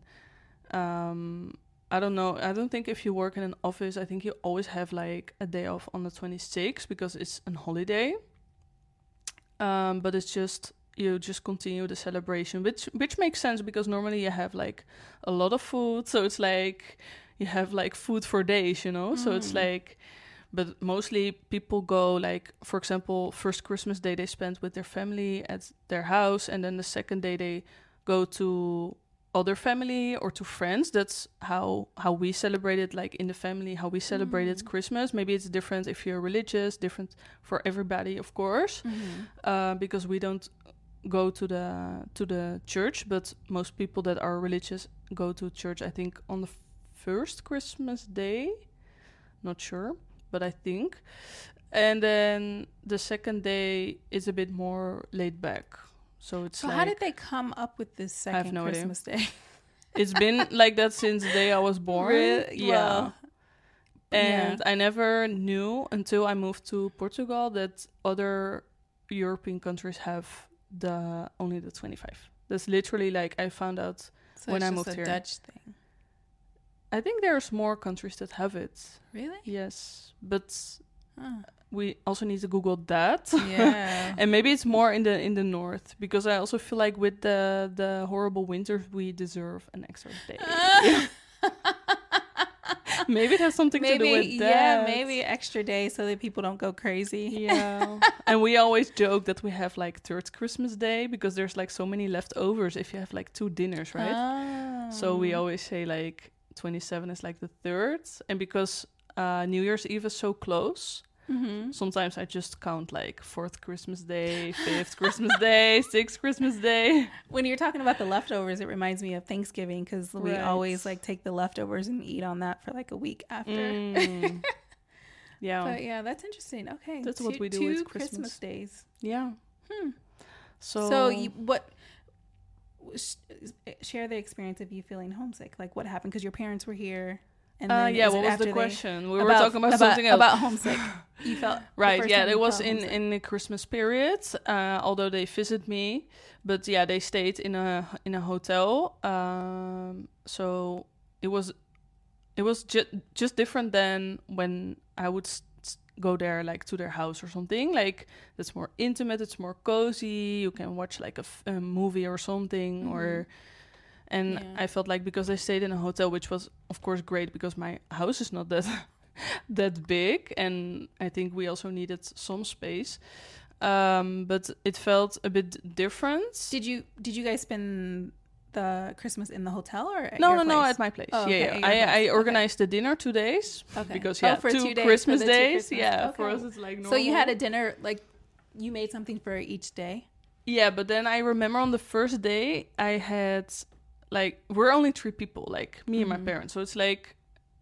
I don't know, I don't think if you work in an office, I think you always have like a day off on the 26th because it's a holiday. But it's just... you just continue the celebration, which makes sense, because normally you have like a lot of food, so it's like you have like food for days, you know. So it's like, but mostly people go like, for example, first Christmas Day they spend with their family at their house, and then the second day they go to other family or to friends. That's how we celebrated, like in the family, how we celebrated Christmas. Maybe it's different if you're religious, different for everybody, of course, because we don't go to the church, but most people that are religious go to church, I think, on the first Christmas Day. Not sure, but I think. And then the second day is a bit more laid back. So it's like... how did they come up with this second no Christmas Day? It's been like that since the day I was born. Really? Yeah. Well, and I never knew until I moved to Portugal that other European countries have only the 25. That's literally like I found out when I moved here. Dutch thing. I think there's more countries that have it. Really? Yes, but we also need to Google that. Yeah. And maybe it's more in the north, because I also feel like with the horrible winters we deserve an extra day. Maybe it has something to do with that. Yeah, maybe extra day so that people don't go crazy. Yeah. And we always joke that we have like third Christmas Day, because there's like so many leftovers if you have like 2 dinners, right? Oh. So we always say like 27 is like the third. And because New Year's Eve is so close, sometimes I just count like 4th Christmas Day, 5th Christmas Day, 6th Christmas Day. When you're talking about the leftovers, it reminds me of Thanksgiving, because we always like take the leftovers and eat on that for like a week after. Yeah. But yeah, that's interesting. Okay. That's what we do with Christmas days. Yeah. So share the experience of you feeling homesick. Like what happened? Because your parents were here. And then what was the question? We were talking about something else. About homesick. You felt right. Yeah, it was in the Christmas period. Although they visited me, but yeah, they stayed in a hotel. So it was just different than when I would go there, like to their house or something. Like that's more intimate. It's more cozy. You can watch like a movie or something or. And I felt like because I stayed in a hotel, which was, of course, great because my house is not that big. And I think we also needed some space. But it felt a bit different. Did you guys spend the Christmas in the hotel or at No, at my place. Oh, okay, I organized the dinner 2 days. Okay. Because, for 2 2 days, Christmas for the 2 days. Christmas. Yeah, okay. for us it's like normal. So you had a dinner, like, you made something for each day? Yeah, but then I remember on the first day I had like we're only 3 people, like me and my parents. So it's like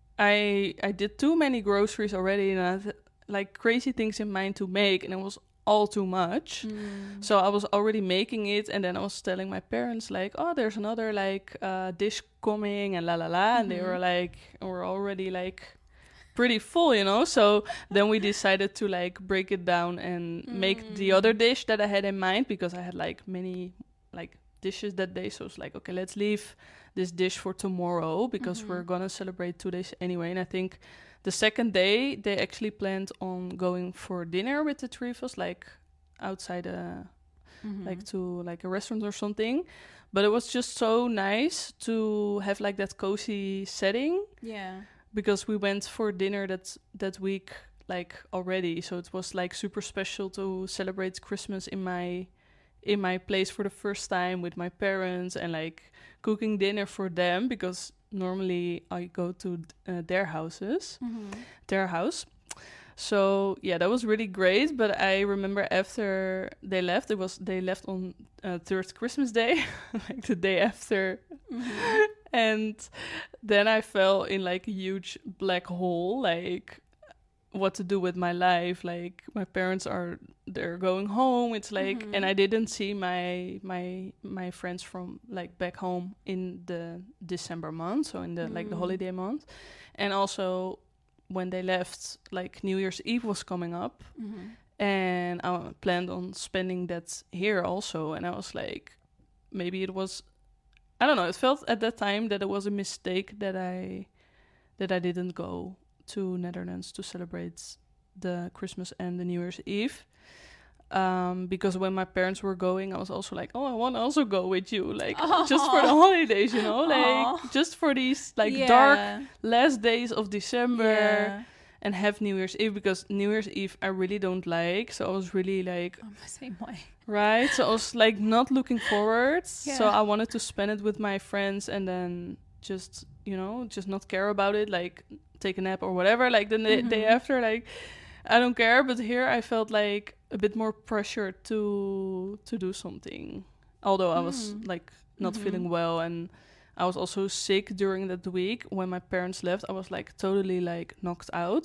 I did too many groceries already, and I had like crazy things in mind to make, and it was all too much. So I was already making it, and then I was telling my parents like, oh, there's another like dish coming, and la la la, and they were like, we're already like pretty full, you know. So then we decided to like break it down and make the other dish that I had in mind, because I had like many like dishes that day. So it's like, okay, let's leave this dish for tomorrow, because we're gonna celebrate 2 days anyway. And I think the second day they actually planned on going for dinner with the 3 of us, like outside like to like a restaurant or something. But it was just so nice to have like that cozy setting. Yeah. Because we went for dinner that week like already, so it was like super special to celebrate Christmas in my place for the first time with my parents, and like cooking dinner for them, because normally I go to their house. So yeah, that was really great. But I remember after they left, they left on third Christmas day, like the day after. And then I fell in like a huge black hole, like what to do with my life. Like my parents they're going home. It's like, and I didn't see my friends from like back home in the December month, so in the like the holiday month. And also when they left, like New Year's Eve was coming up, and I planned on spending that here also. And I was like, maybe it was, I don't know, it felt at that time that it was a mistake that I didn't go to Netherlands to celebrate the Christmas and the New Year's Eve. Because when my parents were going, I was also like, oh, I want to also go with you, like just for the holidays, you know, like just for these like dark last days of December, and have New Year's Eve, because New Year's Eve I really don't like. So I was really like, I'm the same way. Right, so I was like not looking forward. So I wanted to spend it with my friends, and then just, you know, just not care about it, like take a nap or whatever, like the day after, like I don't care. But here I felt like a bit more pressure to do something, although I was like not feeling well, and I was also sick during that week. When my parents left, I was like totally like knocked out.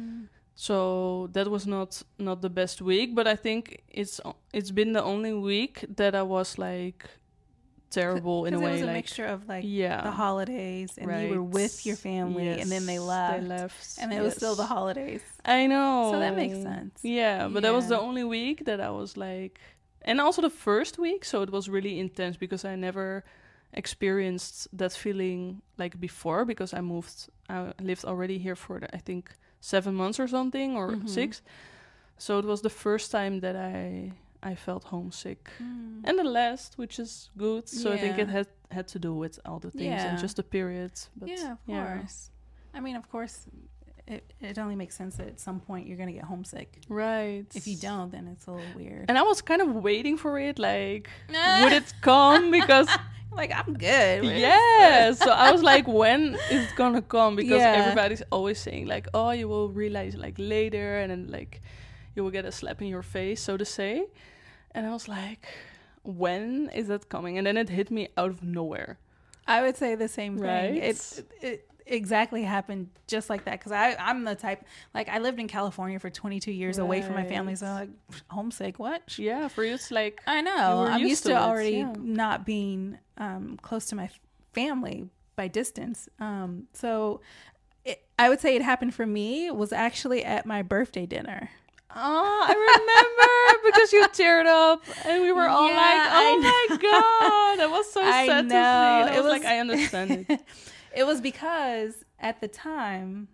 So that was not the best week, but I think it's been the only week that I was like terrible in a way. It was a like, mixture of like the holidays, and you were with your family, and then they left, and it was still the holidays. I know. So that makes sense. Yeah, but that was the only week that I was like, and also the first week, so it was really intense because I never experienced that feeling like before, because I lived already here for I think 7 months or something, or 6. So it was the first time that I felt homesick. And the last, which is good. So I think it had to do with all the things and just the period. But of course. I mean, of course, it only makes sense that at some point you're going to get homesick. Right. If you don't, then it's a little weird. And I was kind of waiting for it, like, would it come? Because... like, I'm good. Yeah. So I was like, when is it gonna come? Because everybody's always saying like, oh, you will realize like later, and then like you will get a slap in your face, so to say. And I was like, when is that coming? And then it hit me out of nowhere. I would say the same thing. Right? It exactly happened just like that, because I'm the type, like, I lived in California for 22 years away from my family, so like, homesick, what? Yeah, for you it's like, I know, I'm used to already not being close to my family by distance, so I would say it happened for me was actually at my birthday dinner. Oh, I remember, because you teared up, and we were all like, oh my god, that was so sad to see. And I was like, I understand it. It was because at the time,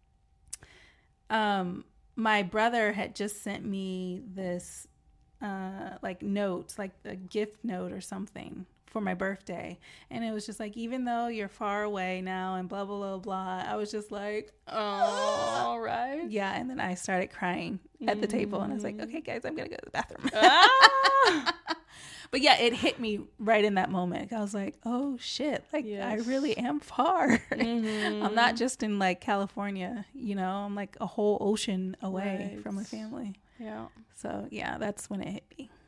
my brother had just sent me this like note, like a gift note or something for my birthday. And it was just like, even though you're far away now and blah, blah, blah, blah, I was just like, oh, right. Yeah. And then I started crying at the table, and I was like, okay, guys, I'm going to go to the bathroom. But yeah, it hit me right in that moment. I was like, oh shit, like I really am far. I'm not just in like California, you know, I'm like a whole ocean away from my family. Yeah. So yeah, that's when it hit me.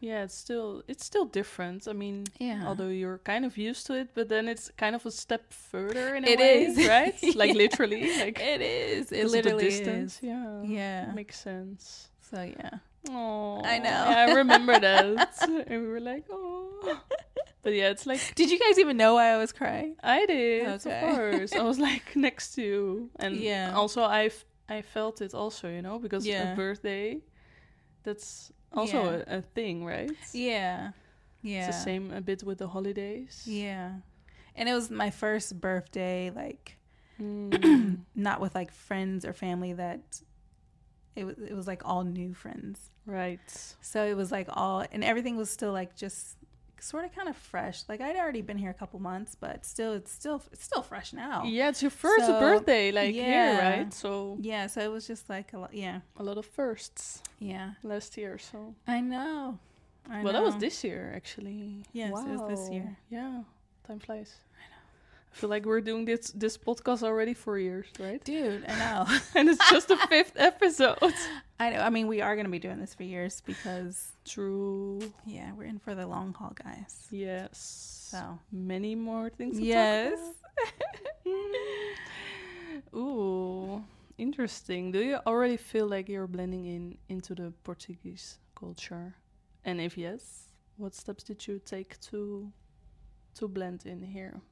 Yeah, it's still different. I mean, Yeah. although you're kind of used to it, but then it's kind of a step further in a It way, is. right? Like Yeah. literally, like It is. It 'cause of the literally distance. is. Yeah, Yeah. makes sense. So yeah. Oh, I know. Yeah, I remember that, and we were like, oh. But yeah, it's like Did you guys even know why I was crying? I did, Okay. of course. I was like next to you, and Yeah. also I felt it also, because Yeah. a birthday, that's also a thing, right? Yeah. Yeah. It's the same a bit with the holidays. Yeah. And it was my first birthday, like Mm. not with like friends or family that it was like all new friends. Right. So it was like all, and everything was still like just sort of kind of fresh. Like I'd already been here a couple months, but still it's still fresh now. Yeah, it's your first So, birthday, like yeah. here, right? So Yeah, so it was just like a a lot of firsts yeah. last year. So I know. well, that was this year actually. Yes, it was this year. Yeah, time flies. I feel like we're doing this podcast already for years, right? Dude, I know. And it's just the 5th episode. I know. I mean, we are going to be doing this for years because True. yeah, we're in for the long haul, guys. Yes. So Many more things to yes. talk about. Ooh, interesting. Do you already feel like you're blending into the Portuguese culture? And if yes, what steps did you take to blend in here?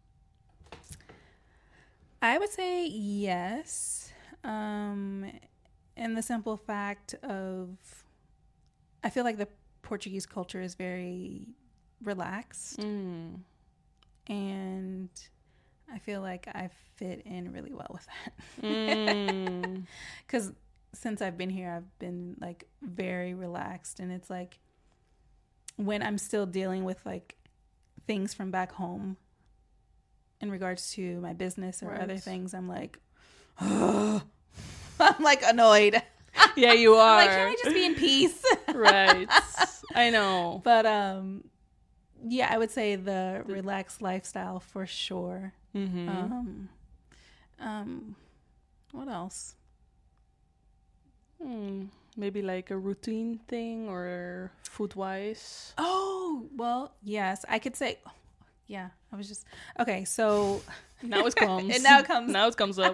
I would say yes. In the simple fact of, I feel like the Portuguese culture is very relaxed, and I feel like I fit in really well with that. Because since I've been here, I've been like very relaxed, and it's like when I'm still dealing with like things from back home in regards to my business or other things, I'm like, I'm like annoyed. Yeah, you are. I'm like, can I just be in peace? Right. I know. But yeah, I would say the relaxed lifestyle for sure. Mm-hmm. What else? Maybe like a routine thing or food wise. Oh, well, yes, I could say. Yeah, I was just okay. So Now it comes. And now it comes. Now it comes up.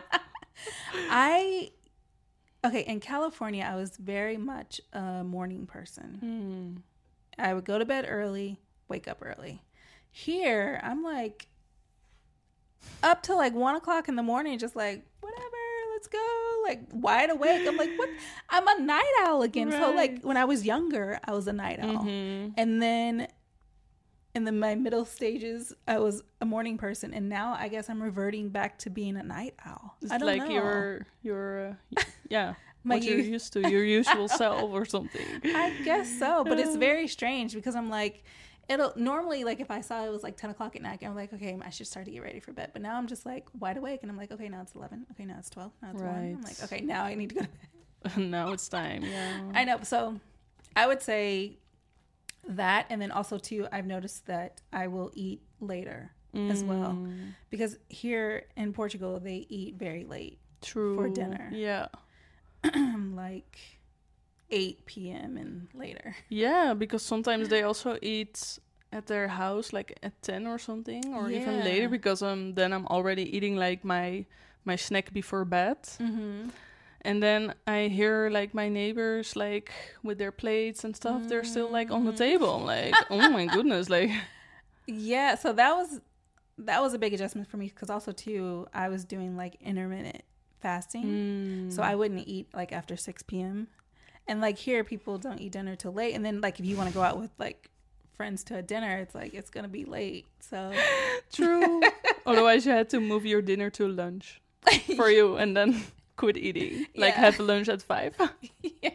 In California, I was very much a morning person. I would go to bed early, wake up early. Here, I'm like up to like 1 o'clock in the morning, just like, whatever, let's go. Like wide awake. I'm like, what? I'm a night owl again. Right. So like when I was younger, I was a night owl. And then in my middle stages, I was a morning person, and now I guess I'm reverting back to being a night owl. It's I don't like know. your what you're used to, your usual self or something. I guess so, but it's very strange because I'm like, it'll normally, like if I saw it was like 10 o'clock at night, I'm like, okay, I should start to get ready for bed. But now I'm just like wide awake, and I'm like, okay, now it's 11. Okay, now it's 12. Now it's 1. I'm like, okay, now I need to go to bed. Now it's time. Yeah, I know. So I would say that, and then also too, I've noticed that I will eat later as well, because here in Portugal they eat very late. True. For dinner. Yeah. Like 8 p.m. and later. Yeah, because sometimes they also eat at their house like at 10 or something, or even later, because then I'm already eating like my snack before bed. And then I hear like my neighbors like with their plates and stuff, they're still like on the table. I'm like, oh my goodness, like. Yeah, so that was a big adjustment for me, because also too, I was doing like intermittent fasting. So I wouldn't eat like after 6 p.m. And like here, people don't eat dinner till late. And then like if you want to go out with like friends to a dinner, it's like it's gonna be late. So true. Otherwise, you had to move your dinner to lunch for you, and then quit eating. Like have lunch at 5. Yeah.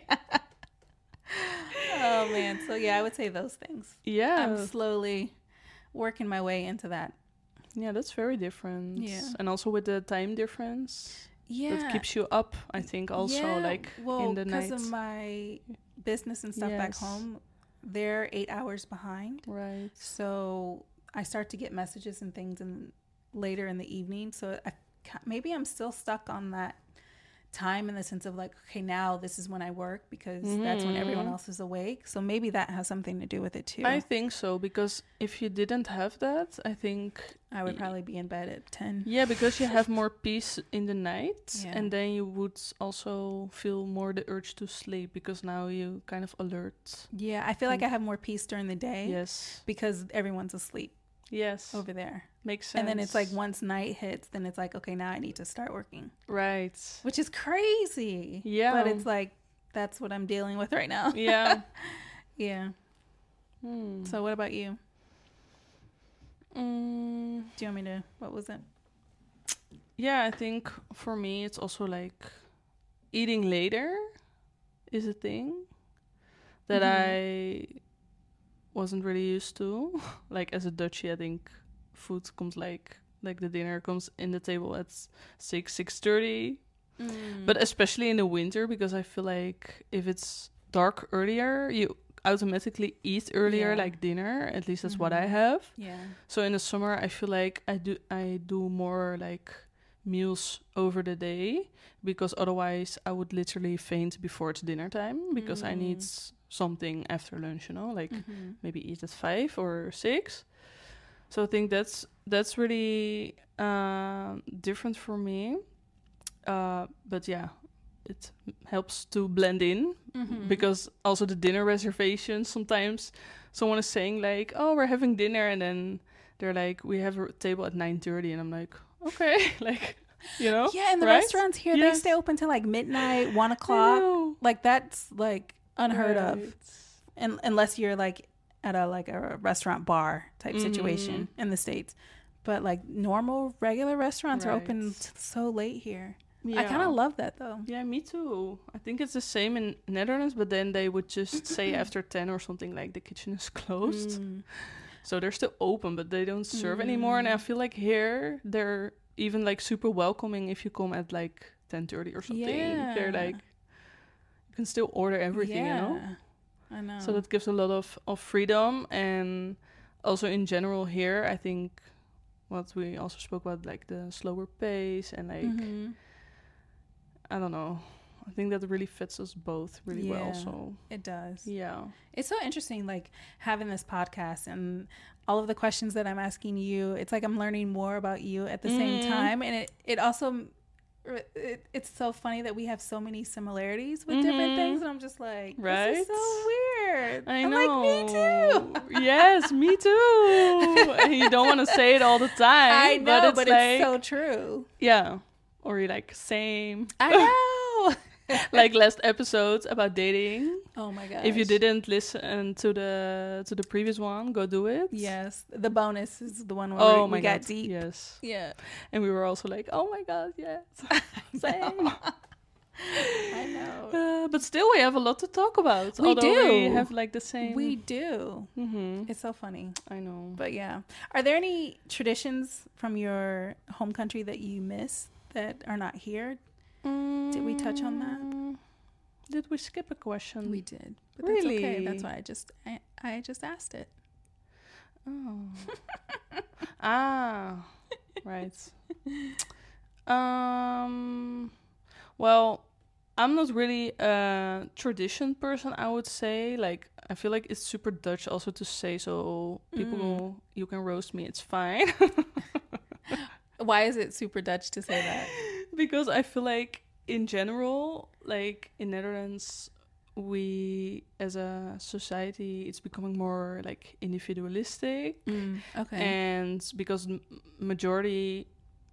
Oh man. So yeah, I would say those things. Yeah. I'm slowly working my way into that. Yeah, that's very different. Yeah. And also with the time difference. Yeah. That keeps you up, I think, also like in the night. Because of my business and stuff back home, they're 8 hours behind. Right. So I start to get messages and things later in the evening. So maybe I'm still stuck on that time in the sense of like, okay, now this is when I work because that's when everyone else is awake. So maybe that has something to do with it too. I think so, because if you didn't have that, I think I would probably be in bed at 10. Yeah, because you have more peace in the night, and then you would also feel more the urge to sleep because now you kind of alert. Yeah, I feel like I have more peace during the day. Yes. Because everyone's asleep. Yes. Over there. Makes sense. And then it's like once night hits, then it's like, okay, now I need to start working. Right. Which is crazy. Yeah. But it's like, that's what I'm dealing with right now. Yeah. Yeah. So what about you? Do you want me to, what was it? Yeah, I think for me, it's also like eating later is a thing that I wasn't really used to. Like as a Dutchie, I think food comes like the dinner comes in the table at 6:30. But especially in the winter, because I feel like if it's dark earlier, you automatically eat earlier, like dinner. At least that's what I have. Yeah. So in the summer, I feel like I do more like meals over the day, because otherwise I would literally faint before it's dinner time, because I need something after lunch, you know, like maybe eat at 5 or 6. So I think that's really different for me. But yeah, it helps to blend in, because also the dinner reservations, sometimes someone is saying like, oh, we're having dinner, and then they're like, we have a table at 9:30, and I'm like, okay, like, you know. Yeah, and the restaurants here, they stay open till like midnight, 1 o'clock. Like that's like unheard of, and unless you're like at a restaurant bar type situation in the States. But like normal regular restaurants are open so late here. Yeah. I kind of love that though. Yeah, me too. I think it's the same in Netherlands, but then they would just say after 10 or something like the kitchen is closed. So they're still open, but they don't serve anymore. And I feel like here they're even like super welcoming if you come at like 10:30 or something. Yeah. They're like, you can still order everything, you know? I know. So that gives a lot of freedom. And also in general here, I think what we also spoke about, like the slower pace and like, I don't know. I think that really fits us both really well. So it does. Yeah. It's so interesting, like having this podcast and all of the questions that I'm asking you. It's like I'm learning more about you at the same time. And it also, it's so funny that we have so many similarities with different things. And I'm just like, this is so weird. I'm know. like, me too. Yes, me too. And you don't want to say it all the time. I know, but it's so true. Yeah. Or you're like, same. I know. Like last episode about dating. Oh my gosh. If you didn't listen to the previous one, go do it. Yes. The bonus is the one where we got deep. Yes. Yeah. And we were also like, oh my God, yes. Same. I know. But still we have a lot to talk about. We do. We have like the same. We do. It's so funny. I know. But yeah. Are there any traditions from your home country that you miss that are not here? Did we touch on that? Did we skip a question? We did. But really? That's okay. That's why I just asked it. Oh. Right. Well, I'm not really a tradition person, I would say. Like, I feel like it's super Dutch also to say, so people, you can roast me, it's fine. Why is it super Dutch to say that? Because I feel like in general, like in Netherlands, we as a society, it's becoming more like individualistic. Okay. And because majority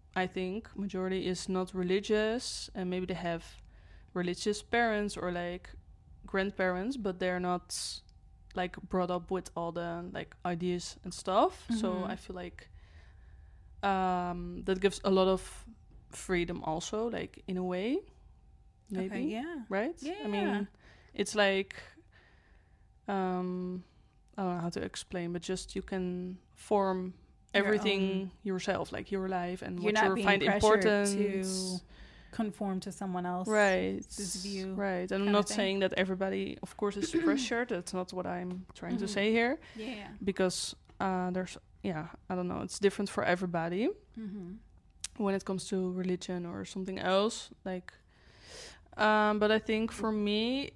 is not religious, and maybe they have religious parents or like grandparents, but they're not like brought up with all the like ideas and stuff. So I feel like that gives a lot of freedom also, like in a way, maybe. Okay, yeah. Right? Yeah. I mean, it's like I don't know how to explain, but just you can form everything yourself, like your life and you're what you find important to conform to someone else's view. Right. And I'm not saying that everybody, of course, is pressured. That's not what I'm trying to say here. Yeah. Because there's, I don't know, it's different for everybody. When it comes to religion or something else, like But I think for me,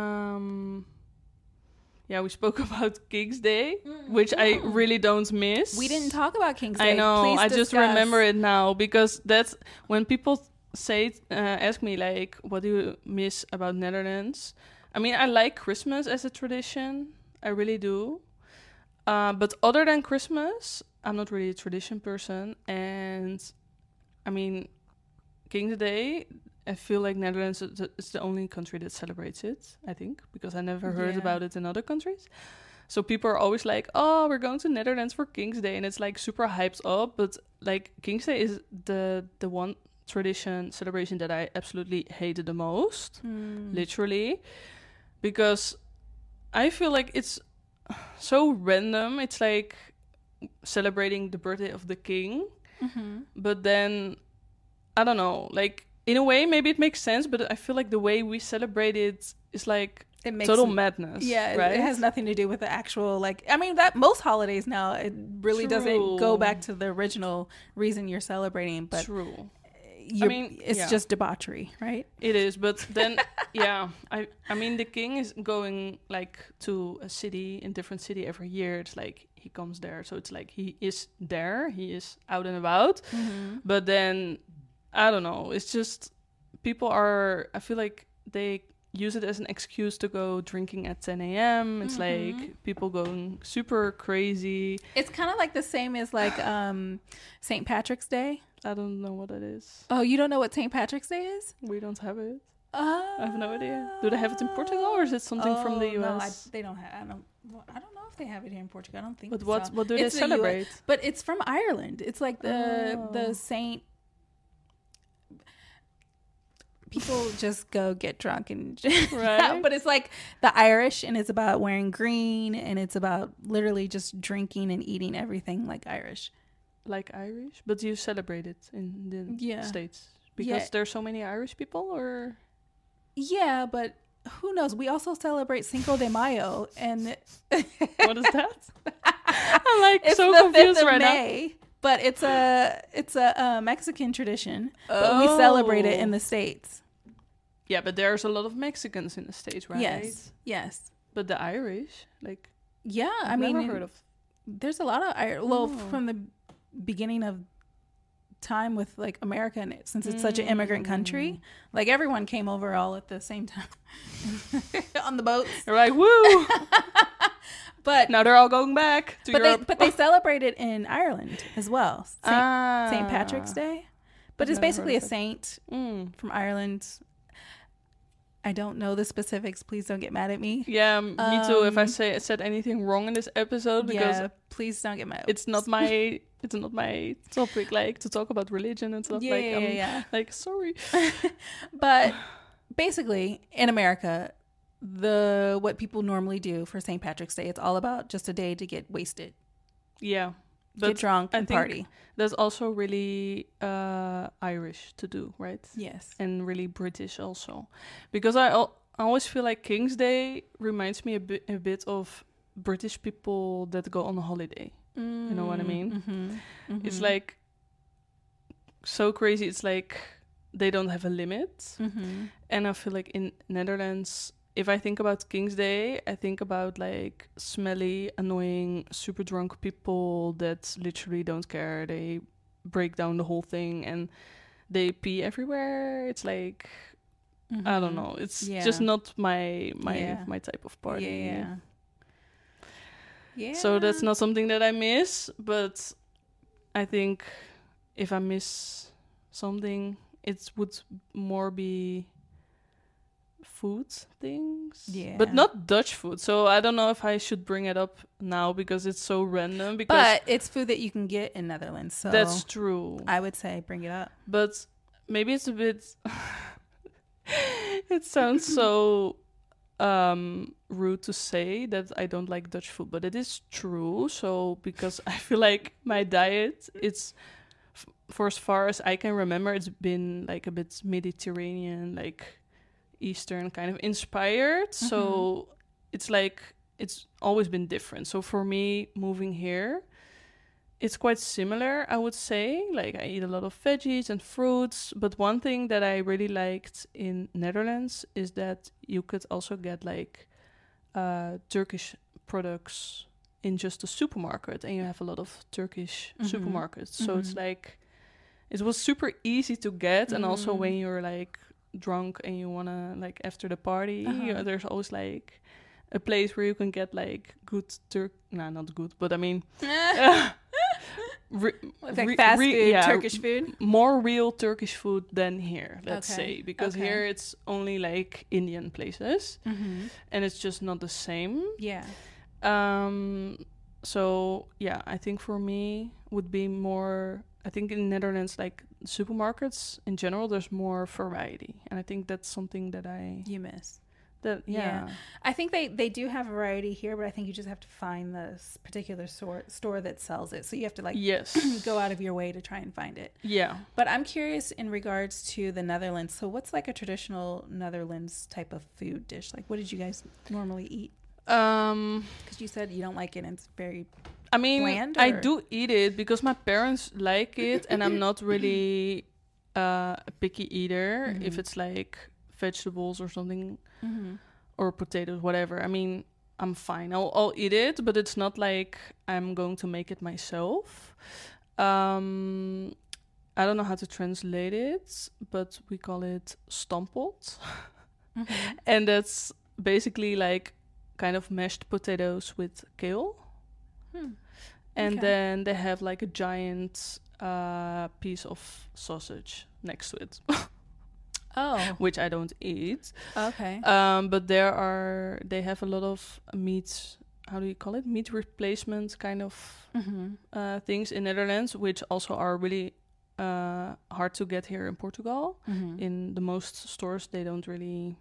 we spoke about King's Day, which I really don't miss. We didn't talk about King's Day. I know. Please I just discuss. remember it now because that's when people ask me like, what do you miss about Netherlands? I mean, I like Christmas as a tradition. I really do. But other than Christmas, I'm not really a tradition person. And I mean, King's Day, I feel like Netherlands is the only country that celebrates it, I think, because I never heard about it in other countries. So people are always like, oh, we're going to Netherlands for King's Day. And it's like super hyped up. But like King's Day is the one celebration that I absolutely hated the most, literally. Because I feel like it's so random. It's like celebrating the birthday of the king. But then, I don't know, like, in a way, maybe it makes sense, but I feel like the way we celebrate it is like total madness. Yeah, right? It has nothing to do with the actual, like, I mean, that most holidays now, it really doesn't go back to the original reason you're celebrating. But True. It's just debauchery, right? It is, but then, I mean, the king is going, like, to a different city every year. It's like, he comes there, so it's like, he is there, he is out and about. But then, I don't know, it's just, I feel like they use it as an excuse to go drinking at 10 a.m. It's like people going super crazy. It's kind of like the same as like St. Patrick's Day. I don't know what that is. Oh, you don't know what St. Patrick's Day is? We don't have it. I have no idea. Do they have it in Portugal, or is it something from the US? No, they don't have. I don't know if they have it here in Portugal. I don't think. But so. what do they celebrate? But it's from Ireland. It's like the Saint. People just go get drunk and right. But it's like the Irish, and it's about wearing green, and it's about literally just drinking and eating everything like Irish. Like Irish? But you celebrate it in the States? Because there's so many Irish people, or? Yeah, but who knows? We also celebrate Cinco de Mayo, and what is that? I'm like it's so the confused 5th of right May, now. But it's a Mexican tradition, but we celebrate it in the States. Yeah, but there's a lot of Mexicans in the States, right? Yes. But the Irish, like, I've never heard of. There's a lot of Irish. Well, from the beginning of time with like America, and since it's such an immigrant country, like everyone came over all at the same time on the boats. You're like, woo! But now they're all going back to Europe. But they celebrate it in Ireland as well, St. Patrick's Day. But it's basically a saint from Ireland. I don't know the specifics. Please don't get mad at me. Yeah, me too. If I said anything wrong in this episode, because please don't get mad. It's not my topic, like to talk about religion and stuff. Like sorry. But basically, in America, what people normally do for St. Patrick's Day, it's all about just a day to get wasted. Yeah. Get drunk and party. That's also really Irish to do, right? Yes. And really British also. Because I always feel like King's Day reminds me a bit of British people that go on a holiday. You know what I mean? It's like so crazy. It's like they don't have a limit. And I feel like in Netherlands, if I think about King's Day, I think about like smelly, annoying, super drunk people that literally don't care. They break down the whole thing and they pee everywhere. It's like, I don't know. It's just not my type of party. Yeah. So that's not something that I miss. But I think if I miss something, it would more be food things, but not Dutch food. So I don't know if I should bring it up now because it's so random. But it's food that you can get in Netherlands, so that's true. I would say bring it up. But maybe it's a bit. It sounds so rude to say that I don't like Dutch food, but it is true. So because I feel like my diet, it's for as far as I can remember, it's been like a bit Mediterranean, like Eastern kind of inspired. So it's like it's always been different. So for me, moving here, it's quite similar, I would say. Like I eat a lot of veggies and fruits, but one thing that I really liked in Netherlands is that you could also get like Turkish products in just a supermarket, and you have a lot of Turkish supermarkets. So it's like it was super easy to get, and also when you're like drunk and you wanna like after the party, there's always like a place where you can get like good not good, but I mean like fast food, Turkish food, more real Turkish food than here, let's say, because Okay. here it's only like Indian places, and it's just not the same. Yeah. So yeah, I think for me would be more. I think in Netherlands, like supermarkets in general, there's more variety, and I think that's something that You miss. Yeah. I think they do have variety here, but I think you just have to find the particular store that sells it. So you have to like go out of your way to try and find it. Yeah. But I'm curious in regards to the Netherlands. So what's like a traditional Netherlands type of food dish? Like what did you guys normally eat? Because you said you don't like it and it's very bland, I do eat it because my parents like it, and I'm not really a picky eater if it's like vegetables or something or potatoes, whatever. I mean, I'm fine. I'll eat it, but it's not like I'm going to make it myself. I don't know how to translate it, but we call it stampot. And that's basically like kind of mashed potatoes with kale. And then they have like a giant piece of sausage next to it. Which I don't eat. Okay. But they have a lot of meat, how do you call it? Meat replacement kind of things in Netherlands, which also are really hard to get here in Portugal. In the most stores, they don't really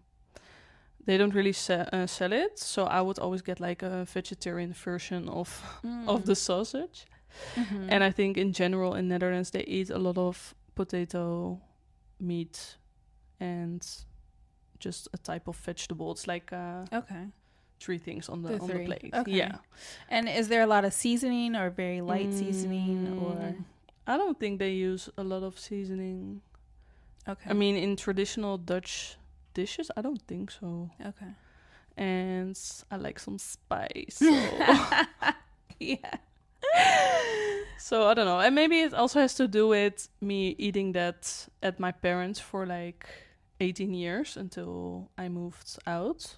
sell it. So I would always get like a vegetarian version of the sausage. And I think in general in Netherlands, they eat a lot of potato, meat, and just a type of vegetable. It's like three things on the plate. Okay. Yeah. And is there a lot of seasoning or very light seasoning, or? I don't think they use a lot of seasoning. Okay. I mean, in traditional Dutch dishes, I don't think so. Okay. And I like some spice. So. Yeah. So I don't know. And maybe it also has to do with me eating that at my parents for like 18 years until I moved out.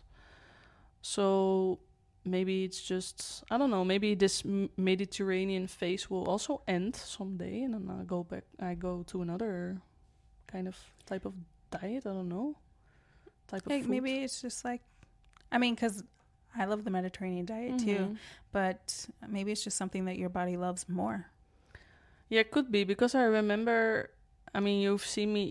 So maybe it's just, I don't know, maybe this Mediterranean phase will also end someday, and then I go to another kind of type of diet. I don't know. Type of food. Maybe it's just like, I mean, because I love the Mediterranean diet too, but maybe it's just something that your body loves more. Yeah, it could be, because I remember, I mean, you've seen me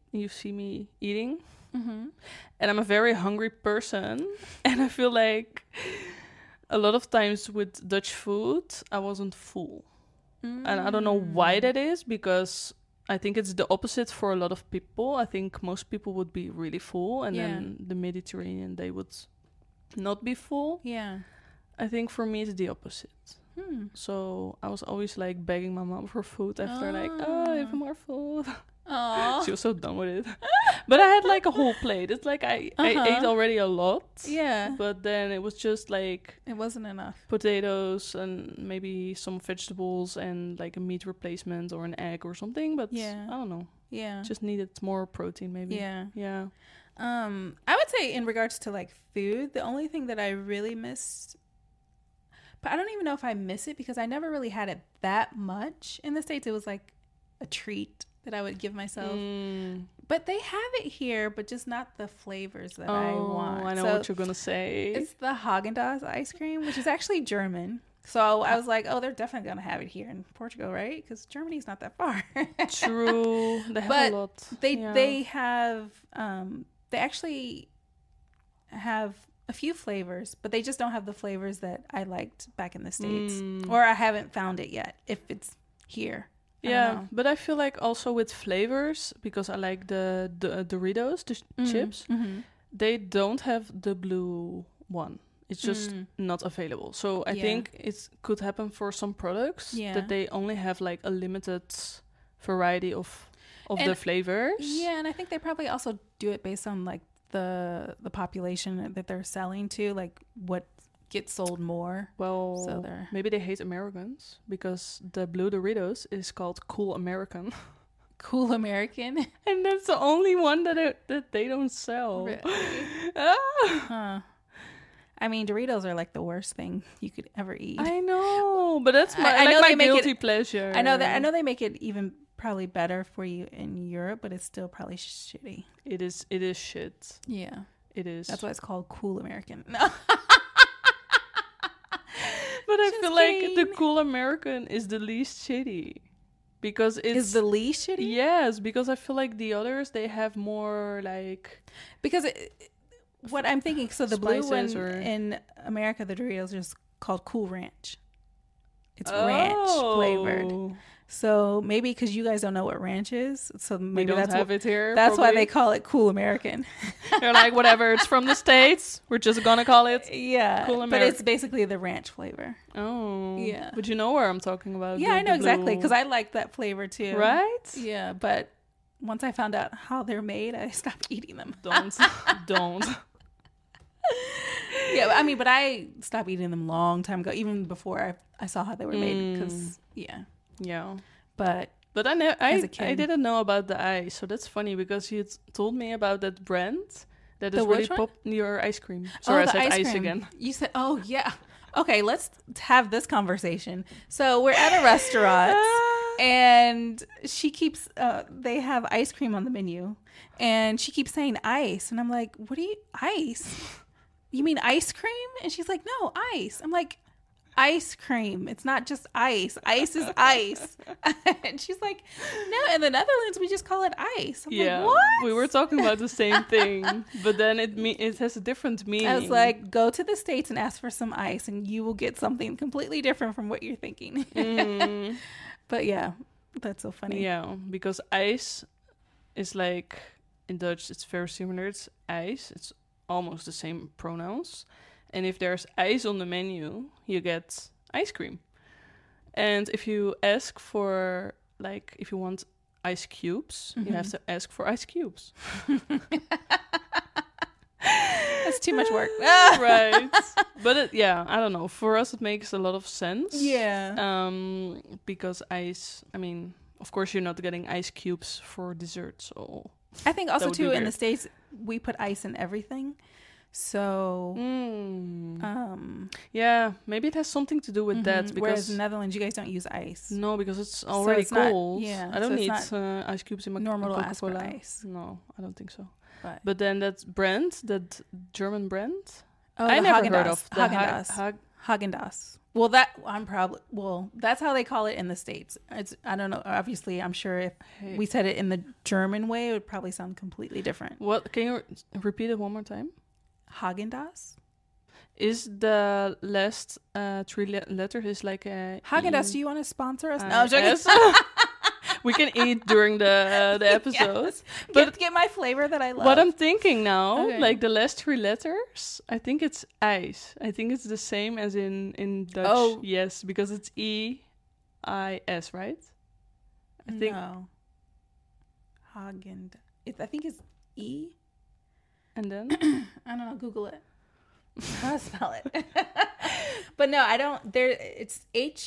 eating, and I'm a very hungry person, and I feel like a lot of times with Dutch food, I wasn't full. And I don't know why that is, because I think it's the opposite for a lot of people. I think most people would be really full, and then the Mediterranean, they would not be full. Yeah. I think for me, it's the opposite. So I was always like begging my mom for food after, like, I have more food. She was so done with it. But I had like a whole plate. It's like I ate already a lot. Yeah. But then it was just like, it wasn't enough. Potatoes and maybe some vegetables and like a meat replacement or an egg or something. But I don't know. Yeah. Just needed more protein maybe. Yeah. Yeah. I would say in regards to like food, the only thing that I really missed, but I don't even know if I miss it because I never really had it that much in the States. It was like a treat that I would give myself. But they have it here, but just not the flavors that I want. I know what you're going to say. It's the Haagen-Dazs ice cream, which is actually German. So I was like, they're definitely going to have it here in Portugal, right? Because Germany's not that far. True. They have a lot. They have, they actually have a few flavors, but they just don't have the flavors that I liked back in the States. Or I haven't found it yet, if it's here. Yeah, but I feel like also with flavors, because I like the Doritos, the chips, they don't have the blue one It's just not available. So I think it could happen for some products that they only have like a limited variety of the flavors. Yeah, and I think they probably also do it based on like the population that they're selling to, like what gets sold more. Well, so maybe they hate Americans because the Blue Doritos is called Cool American. Cool American, and that's the only one that they don't sell. Really? Huh. I mean, Doritos are like the worst thing you could ever eat. I know, but that's my guilty pleasure. I know they make it even probably better for you in Europe, but it's still probably shitty. It is shit. Yeah, it is. That's why it's called Cool American. No. But I feel like the Cool American is the least shitty. Because it's the least shitty? Yes, because I feel like the others, they have more like... Because what I'm thinking, so the blue one in America, the Doritos is called Cool Ranch. It's ranch flavored. So maybe because you guys don't know what ranch is, so maybe that's it here. That's why they call it Cool American. They're like, whatever, it's from the States. We're just gonna call it Cool American. But it's basically the ranch flavor. Oh, yeah. But you know where I'm talking about? Yeah, I know exactly because I like that flavor too. Right? Yeah, but once I found out how they're made, I stopped eating them. Don't. Yeah, I mean, but I stopped eating them a long time ago, even before I saw how they were made. Because yeah. But I didn't know about the ice, so that's funny because you told me about that brand that is really your ice cream. Sorry, I said ice again. You said, oh yeah. Okay, let's have this conversation. So we're at a restaurant, and she keeps. They have ice cream on the menu, and she keeps saying ice, and I'm like, "What do you ice? You mean ice cream?" And she's like, "No, ice." I'm like, ice cream. It's not just ice. Ice is ice. And she's like, no, in the Netherlands, we just call it ice. I'm like, what? We were talking about the same thing, but then it has a different meaning. I was like, go to the States and ask for some ice, and you will get something completely different from what you're thinking. But yeah, that's so funny. Yeah, because ice is like, in Dutch, it's very similar. It's ijs. It's almost the same pronouns. And if there's ice on the menu, you get ice cream. And if you ask for, like, if you want ice cubes, you have to ask for ice cubes. That's too much work. Right. But I don't know. For us, it makes a lot of sense. Yeah. Because ice, I mean, of course, you're not getting ice cubes for dessert. So I think also, too, in the States, we put ice in everything. So, yeah, maybe it has something to do with that. Because whereas in the Netherlands, you guys don't use ice. No, because it's already cold. I don't need ice cubes in my Coca-Cola. Ice. No, I don't think so. But then that brand, that German brand, I never heard of. Häagen-Dazs. Well, that's how they call it in the States. I don't know. Obviously, I'm sure if we said it in the German way, it would probably sound completely different. What? Can you repeat it one more time? Häagen-Dazs? Is the last 3 letters is like a... Häagen-Dazs, do you want to sponsor us? No, I'm joking. Yes. We can eat during the episode. Yes. But get my flavor that I love. What I'm thinking now, like the last 3 letters, I think it's ijs. I think it's the same as in Dutch. Oh. Yes, because it's E-I-S, right? I think. No. Häagen-Dazs. I think it's E. And then? I don't know. Google it. How to spell it? But no, I don't. It's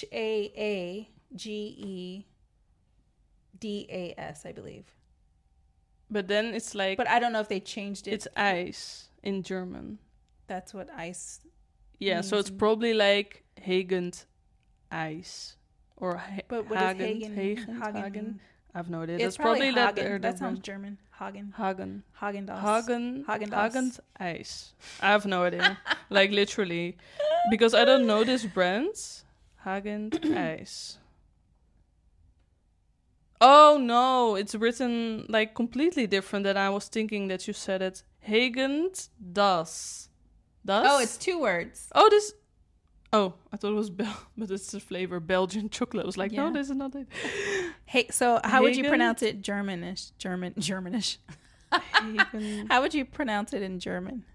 Häagedas, I believe. But then it's like. But I don't know if they changed it. It's ice in German. That's what ice. Yeah, so it's probably like Häagen ice or but what is Hagen? I have no idea. It's probably that sounds German. Häagen-Dazs. Häagen-Dazs ice. I have no idea. Like literally, because I don't know this brand. Häagen-Dazs. Oh no, it's written like completely different than I was thinking that you said it. Häagen-Dazs. Oh, it's 2 words. Oh, I thought it was but it's the flavor Belgian chocolate. I was like, no, this is not it. Hey, so how would you pronounce it Germanish? How would you pronounce it in German?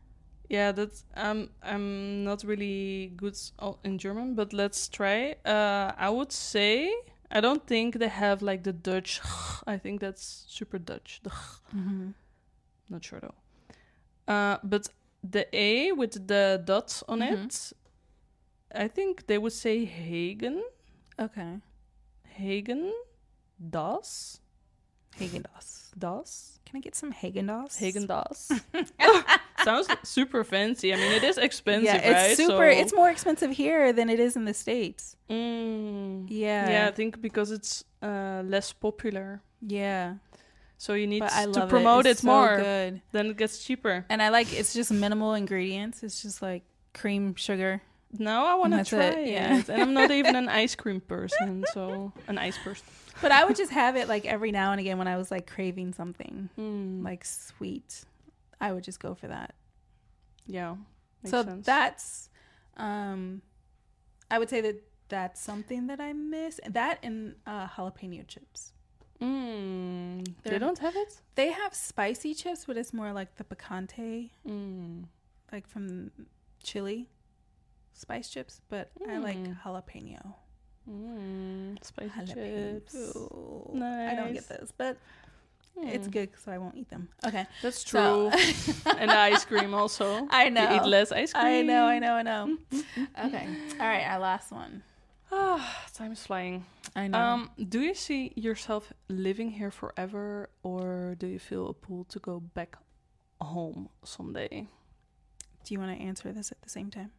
Yeah, that's I'm not really good in German, but let's try. I would say I don't think they have like the Dutch. I think that's super Dutch. The Mm-hmm. not sure though. But the A with the dots on it, I think they would say Hagen. Okay. Hagen, das, Haagen-Dazs. das, Can I get some Haagen-Dazs? Hagen das. Sounds super fancy. I mean, it is expensive, Yeah, it's right? super. It's more expensive here than it is in the States. Yeah. Yeah, I think because it's less popular. Yeah. So you need But I to love promote It's it more. So good. Then it gets cheaper. And I like it's just minimal ingredients. It's just like cream, sugar. Now I want to That's try it, yeah. it. And I'm not even an ice cream person, so an ice person. But I would just have it like every now and again when I was like craving something like sweet. I would just go for that. Yeah. Makes So sense. that's I would say that that's something that I miss. That and jalapeno chips. They don't have it? They have spicy chips, but it's more like the picante, like from Chile spice chips. But I like jalapeno. Spicy Jalapeno. chips. I don't get Nice. those, but it's good, so I won't eat them. Okay, That's So- true. And the ice cream also. I know. You eat less ice cream. I know. Okay, all right, our last one. Time is flying. I know. Do you see yourself living here forever, or do you feel a pull to go back home someday? Do you want to answer this at the same time?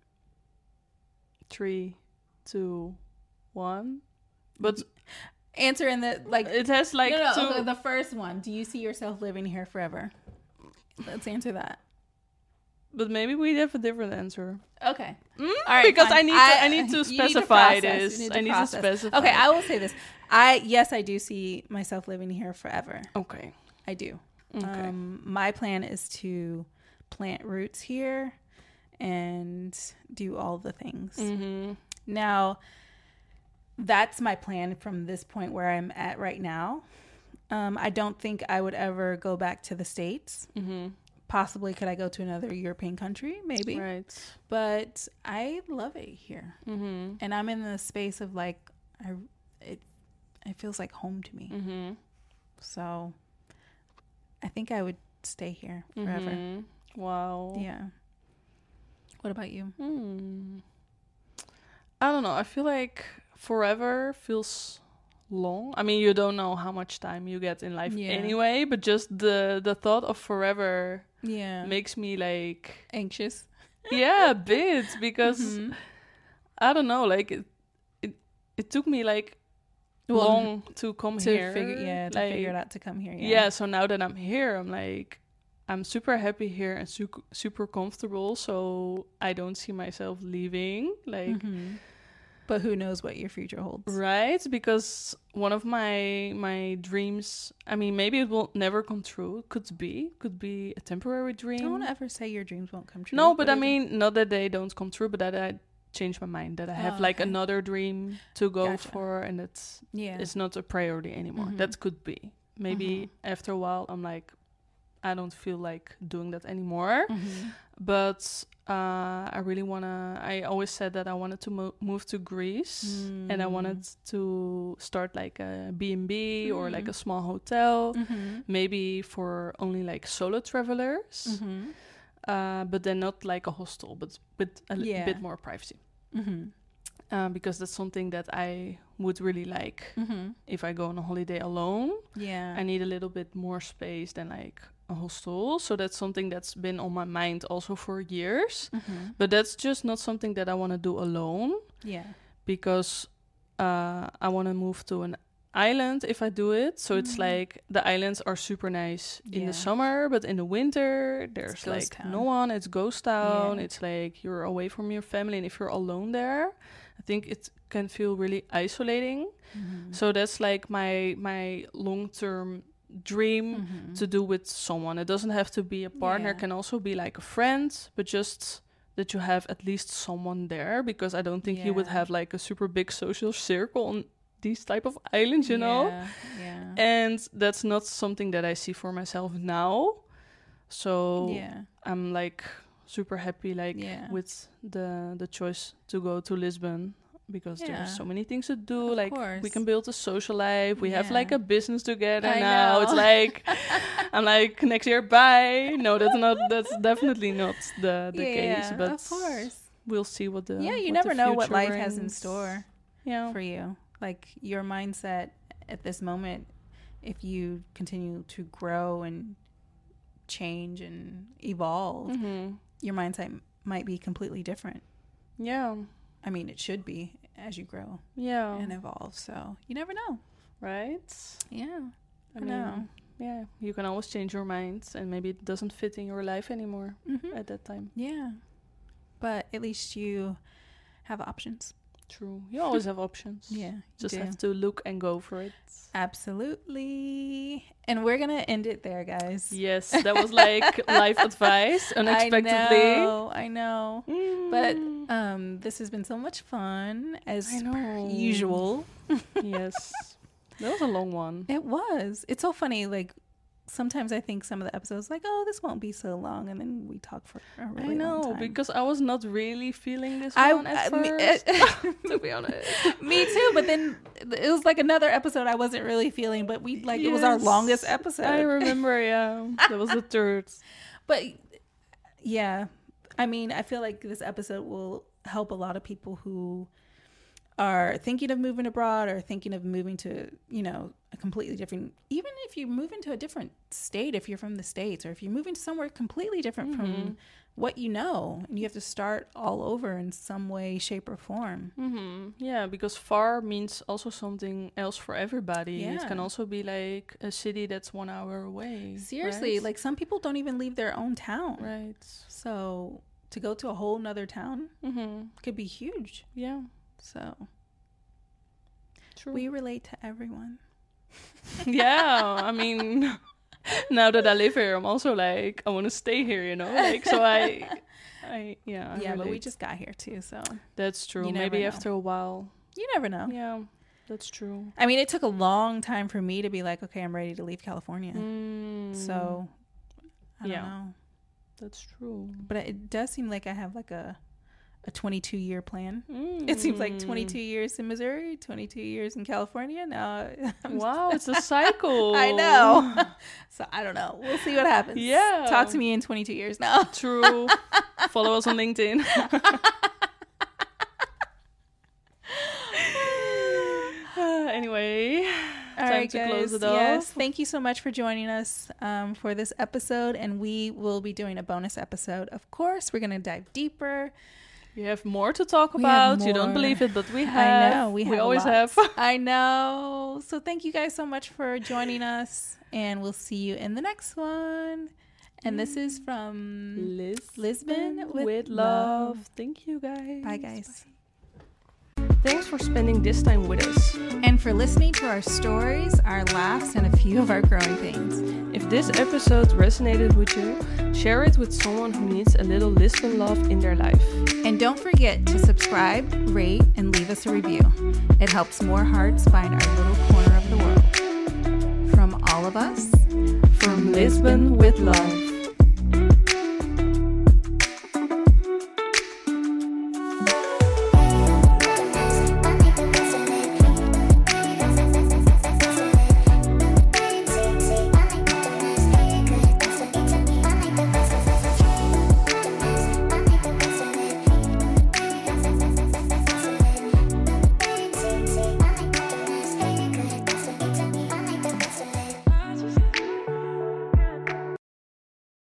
3, 2, 1. But Answer in the like. it has like no, two. okay, the first one. Do you see yourself living here forever? Let's answer that. But maybe we have a different answer. Okay. All right. Because fine. I need to you specify process. this. You I need to process. specify. Okay, I will say this. Yes, I do see myself living here forever. Okay. I do. Okay. My plan is to plant roots here and do all the things. Mm-hmm. Now, that's my plan from this point where I'm at right now. I don't think I would ever go back to the States. Mm-hmm. Possibly could I go to another European country? Maybe. Right. But I love it here. Mm-hmm. And I'm in the space of like, it feels like home to me. Mm-hmm. So I think I would stay here forever. Mm-hmm. Wow. Yeah. What about you? I don't know. I feel like forever feels long. I mean, you don't know how much time you get in life Yeah. anyway, but just the thought of forever Yeah. makes me like, Anxious. yeah, a bit, because Mhm. I don't know, like it took me like Well, long to come to here. figure it out to come here. Yeah, so now that I'm here, I'm like, I'm super happy here and super comfortable, so I don't see myself leaving. Like, But who knows what your future holds? right? Because one of my dreams, I mean, maybe it will never come true. Could be a temporary dream. Don't ever say your dreams won't come true. No, but What I is it? mean, not that they don't come true, but that I change my mind, that I have like okay. another dream to go Gotcha. for, and it's Yeah. it's not a priority anymore. That could be. Maybe after a while, I'm like, I don't feel like doing that anymore. But I really wanna. I always said that I wanted to move to Greece, and I wanted to start like a B&B or like a small hotel, maybe for only like solo travelers. But then not like a hostel, but with a bit more privacy. Because that's something that I would really like if I go on a holiday alone. Yeah. I need a little bit more space than like a hostel. So that's something that's been on my mind also for years. But that's just not something that I want to do alone. Yeah. Because I want to move to an island if I do it. So it's like the islands are super nice in the summer, but in the winter there's like town. no one. It's ghost town. Yeah. It's like you're away from your family, and if you're alone there, I think it can feel really isolating. So that's like my long-term dream to do with someone. It doesn't have to be a partner. It can also be like a friend, but just that you have at least someone there, because I don't think you would have like a super big social circle on these type of islands, you know? Yeah. And that's not something that I see for myself now. So Yeah. I'm like super happy with the choice to go to Lisbon, because there's so many things to do. Of course. We can build a social life. We have like a business together now. It's like I'm like, next year, bye. No, that's definitely not the case. But of course, we'll see what the you never know what life has in store for you. Like your mindset at this moment, if you continue to grow and change and evolve, your mindset might be completely different. Yeah. I mean, it should be as you grow and evolve. So you never know. Right? Yeah. I know. Yeah. You can always change your mind, and maybe it doesn't fit in your life anymore at that time. Yeah. But at least you have options. True. You always have options. Yeah. Just have to look and go for it. Absolutely. And we're going to end it there, guys. Yes. That was like life advice unexpectedly. I know. But this has been so much fun as per usual. Yes. That was a long one. It was. It's so funny. Like, sometimes I think some of the episodes like, oh, this won't be so long, and then we talk for a really long time. Because I was not really feeling this one at first, to be honest. Me too, but then it was like another episode I wasn't really feeling, but we it was our longest episode. I remember, that was the third. But yeah, I mean, I feel like this episode will help a lot of people who are thinking of moving abroad or thinking of moving to, a completely different, even if you move into a different state, if you're from the States, or if you're moving to somewhere completely different from what you know, and you have to start all over in some way, shape, or form. Yeah, because far means also something else for everybody. It can also be like a city that's 1 hour away. Seriously, right? like some people don't even leave their own town. Right. So to go to a whole nother town could be huge. Yeah. So true. We relate to everyone. Yeah, I mean, now that I live here, I'm also like, I want to stay here, like, so I but we just got here too, so that's true. Maybe after a while, you never know. Yeah, that's true. I mean, it took a long time for me to be like, okay, I'm ready to leave California. So I don't know. That's true. But it does seem like I have like a 22-year plan. It seems like 22 years in Missouri, 22 years in California. Now, wow, it's a cycle. I know. So I don't know. We'll see what happens. Yeah. Talk to me in 22 years now. True. Follow us on LinkedIn. Anyway, time to close it off. Yes, thank you so much for joining us for this episode, and we will be doing a bonus episode. Of course, we're going to dive deeper. We have more to talk about. You don't believe it, but we have. I know. We always have. I know. So thank you guys so much for joining us, and we'll see you in the next one. And this is from Lisbon with Love. Thank you, guys. Bye, guys. Thanks for spending this time with us. And for listening to our stories, our laughs, and a few of our growing pains. If this episode resonated with you, share it with someone who needs a little Lisbon love in their life. And don't forget to subscribe, rate, and leave us a review. It helps more hearts find our little corner of the world. From all of us, from Lisbon with Love.